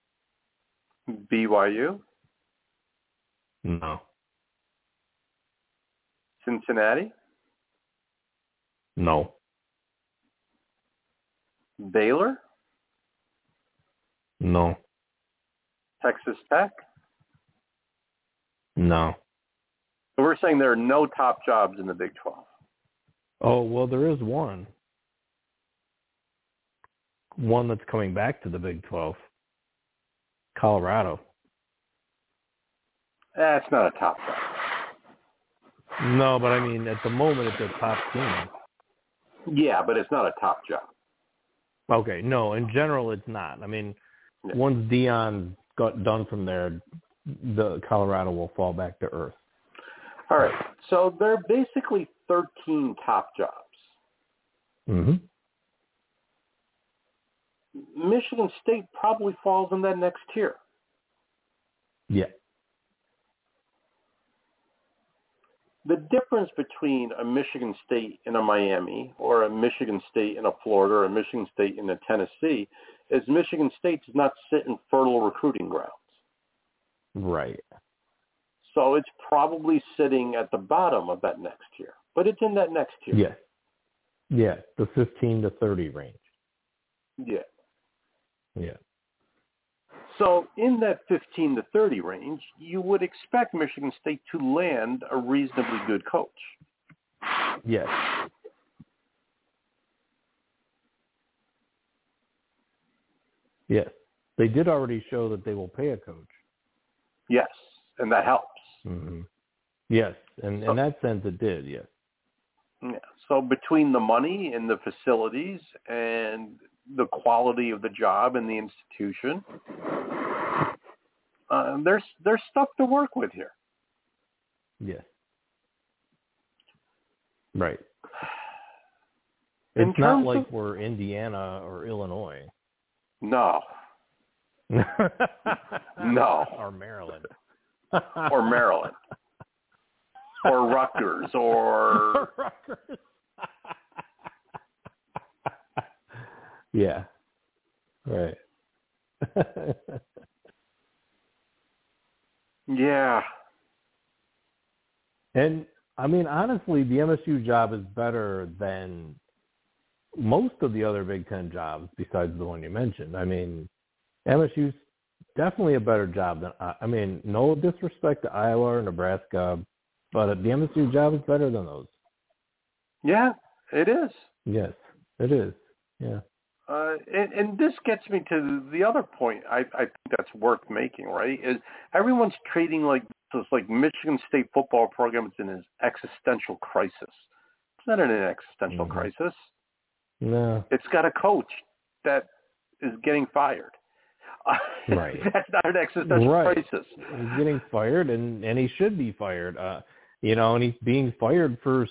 BYU? No. Cincinnati? No. Baylor? No. Texas Tech? No. So we're saying there are no top jobs in the Big 12. Oh, well, there is one. One that's coming back to the Big 12. Colorado. That's not a top job. No, but I mean, at the moment, it's a top team. Yeah, but it's not a top job. Okay, no, in general, it's not. I mean, Yeah. once Dion got done from there, the Colorado will fall back to earth. All right. So there are basically 13 top jobs. Mm-hmm. Michigan State probably falls in that next tier. Yeah. The difference between a Michigan State and a Miami, or a Michigan State and a Florida, or a Michigan State and a Tennessee, is Michigan State does not sit in fertile recruiting grounds. Right. So it's probably sitting at the bottom of that next tier. But it's in that next tier. Yes. Yeah, the 15 to 30 range. Yeah. Yeah. So in that 15 to 30 range, you would expect Michigan State to land a reasonably good coach. Yes. Yes. They did already show that they will pay a coach. Yes, and that helps. Mm-hmm. Yes, and in that sense it did, yes. Yeah. So between the money and the facilities and the quality of the job and the institution, there's stuff to work with here. Yes. Right. It's not like we're Indiana or Illinois. No. No. Or Maryland. Or Maryland. Or Rutgers. Or Rutgers. Yeah. Right. Yeah. And, I mean, honestly, the MSU job is better than most of the other Big Ten jobs besides the one you mentioned. I mean, MSU's definitely a better job than, I mean, no disrespect to Iowa or Nebraska, but the MSU job is better than those. Yeah, it is. Yes, it is. Yeah. And this gets me to the other point I think that's worth making, right, is everyone's treating like this like Michigan State football program is in an existential crisis. It's not in an existential crisis. No. It's got a coach that is getting fired. Right. That's not an existential crisis. He's getting fired, and he should be fired. And he's being fired for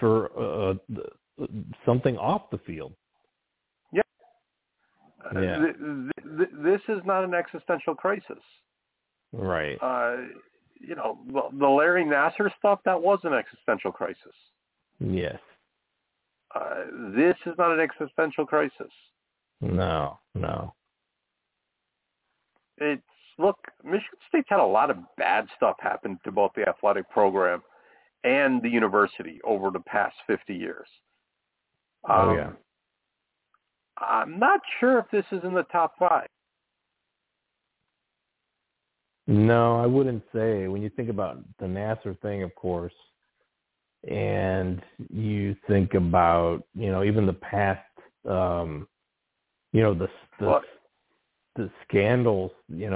something off the field. Yeah. Yeah. This is not an existential crisis. Right. The Larry Nassar stuff, that was an existential crisis. Yes. This is not an existential crisis. No. Look, Michigan State's had a lot of bad stuff happen to both the athletic program and the university over the past 50 years. Yeah. I'm not sure if this is in the top 5. No, I wouldn't say. When you think about the Nassar thing, of course, and you think about, even the past, the scandals,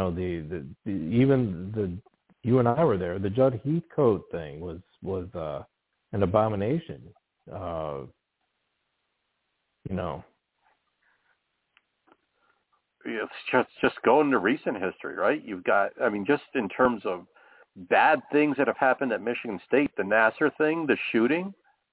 even you and I were there. The Judd Heathcote thing was an abomination. It's just going to recent history, right? You've got, just in terms of bad things that have happened at Michigan State, the Nassar thing, the shooting,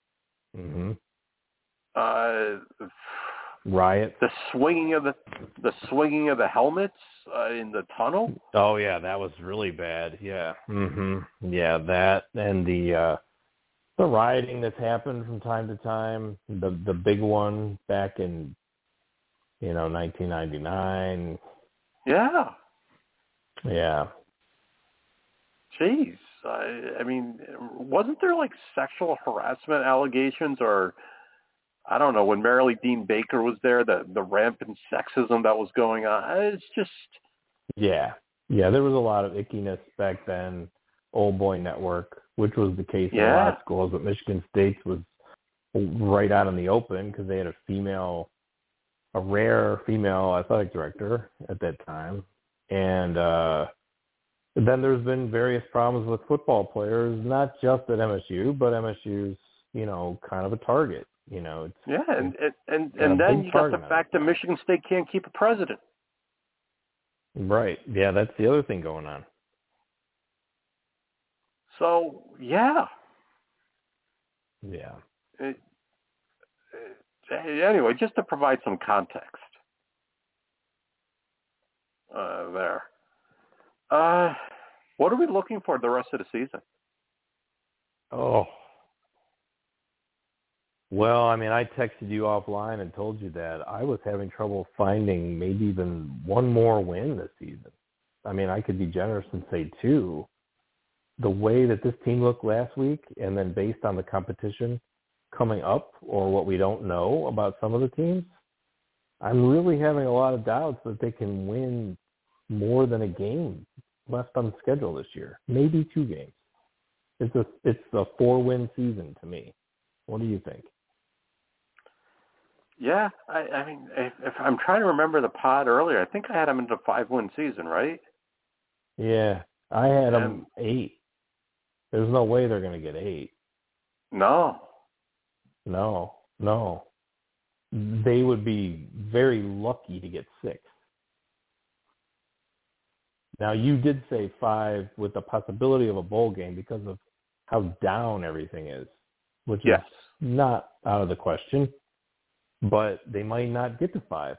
riot, the swinging of the helmets in the tunnel. Oh yeah, that was really bad. Yeah, yeah, that and the rioting that's happened from time to time. The big one back in 1999. Yeah. Yeah. Jeez. Wasn't there like sexual harassment allegations, or I don't know, when Marilee Dean Baker was there, the rampant sexism that was going on? It's just... Yeah, there was a lot of ickiness back then. Old Boy Network, which was the case in a lot of schools, but Michigan State's was right out in the open because they had a rare female athletic director at that time. And then there's been various problems with football players, not just at MSU, but MSU's, kind of a target. And then you got the fact that Michigan State can't keep a president. Right. Yeah, that's the other thing going on. So, yeah. Yeah. Anyway, just to provide some context there. What are we looking for the rest of the season? Oh. Well, I texted you offline and told you that I was having trouble finding maybe even one more win this season. I could be generous and say 2. The way that this team looked last week, and then based on the competition coming up or what we don't know about some of the teams, I'm really having a lot of doubts that they can win more than a game left on the schedule this year. Maybe 2 games. It's a 4-win season to me. What do you think? Yeah, if I'm trying to remember the pod earlier, I think I had them into 5-win season, right? Yeah, I had them 8. There's no way they're going to get 8. No. They would be very lucky to get 6. Now, you did say 5 with the possibility of a bowl game because of how down everything is, which is not out of the question, but they might not get to 5.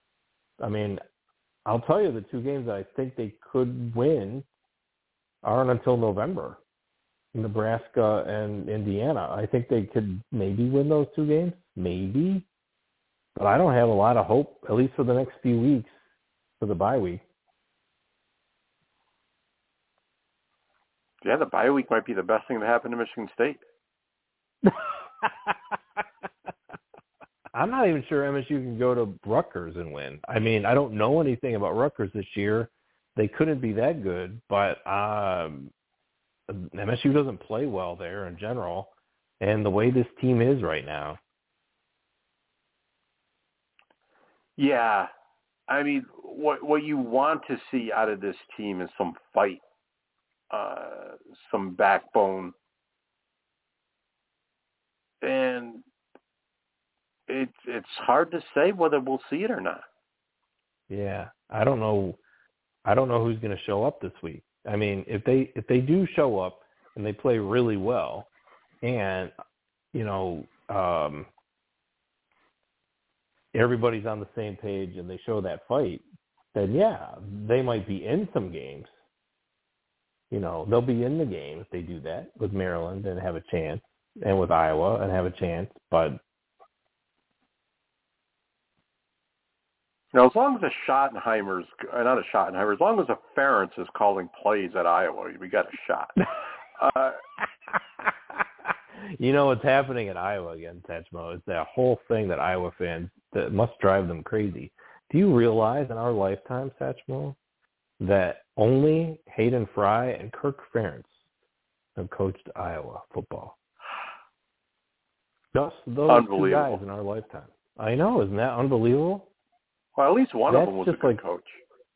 I'll tell you the 2 games that I think they could win aren't until November. Nebraska and Indiana. I think they could maybe win those 2 games, maybe, but I don't have a lot of hope, at least for the next few weeks, for the bye week. Yeah, the bye week might be the best thing to happen to Michigan State. I'm not even sure MSU can go to Rutgers and win. I don't know anything about Rutgers this year. They couldn't be that good, but MSU doesn't play well there in general, and the way this team is right now. Yeah. What you want to see out of this team is some fight, some backbone. And it's hard to say whether we'll see it or not. Yeah. I don't know who's going to show up this week. If they do show up and they play really well, and everybody's on the same page and they show that fight, then yeah, they might be in some games. They'll be in the game if they do that with Maryland and have a chance, and with Iowa and have a chance. But as long as as long as a Ferentz is calling plays at Iowa, we got a shot. You know what's happening in Iowa again, Satchmo, is that whole thing that Iowa fans, that must drive them crazy. Do you realize in our lifetime, Satchmo, that only Hayden Fry and Kirk Ferentz have coached Iowa football? Just those two guys in our lifetime. I know, isn't that unbelievable? Well, at least one of them was a good coach.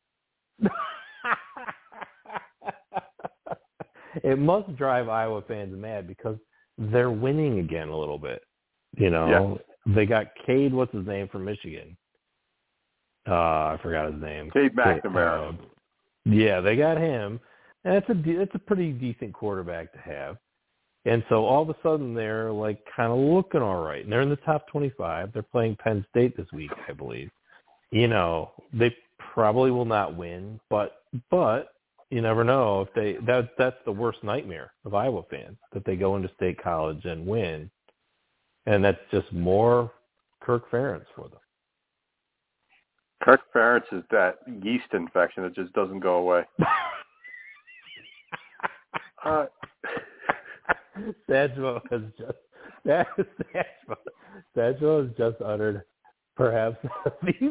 It must drive Iowa fans mad because they're winning again a little bit. You know, They got Cade, what's his name, from Michigan. I forgot his name. Cade McNamara. Yeah, they got him. And it's a pretty decent quarterback to have. And so all of a sudden they're like kind of looking all right. And they're in the top 25. They're playing Penn State this week, I believe. You know, they probably will not win, but you never know if that's the worst nightmare of Iowa fans, that they go into State College and win. And that's just more Kirk Ferentz for them. Kirk Ferentz is that yeast infection that just doesn't go away. Satchmo has just uttered perhaps the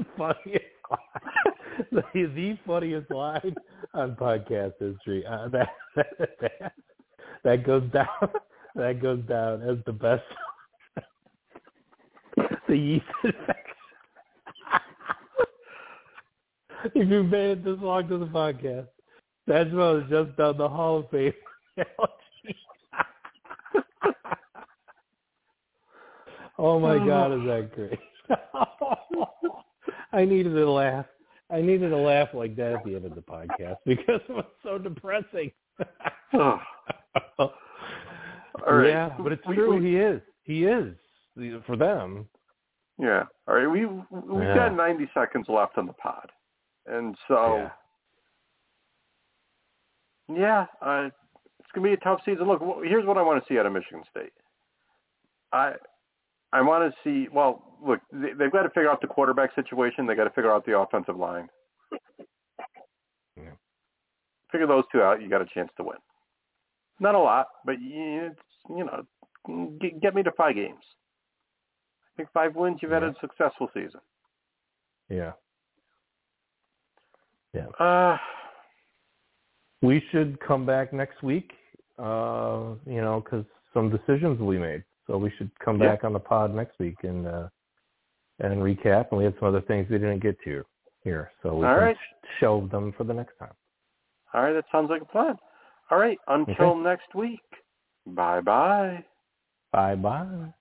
funniest line on podcast history. That goes down as the best. The yeast infection. If you've made it this long to the podcast, Satchmo has just done the Hall of Fame. Oh my God, is that great? I needed a laugh. I needed a laugh like that at the end of the podcast because it was so depressing. All right. Yeah, but it's true. He is for them. Yeah. All right. We've got 90 seconds left on the pod, and so it's gonna be a tough season. Look, here's what I want to see out of Michigan State. I want to see. Well, look, they've got to figure out the quarterback situation. They got to figure out the offensive line. Figure those two out, you got a chance to win. Not a lot, but get me to 5 games. I think 5 wins, you've had a successful season. Yeah. Yeah. We should come back next week, because some decisions will be made. So we should come back on the pod next week and recap. And we had some other things we didn't get to here, so we can shelve them for the next time. All right, that sounds like a plan. All right, until next week. Bye-bye. Bye-bye.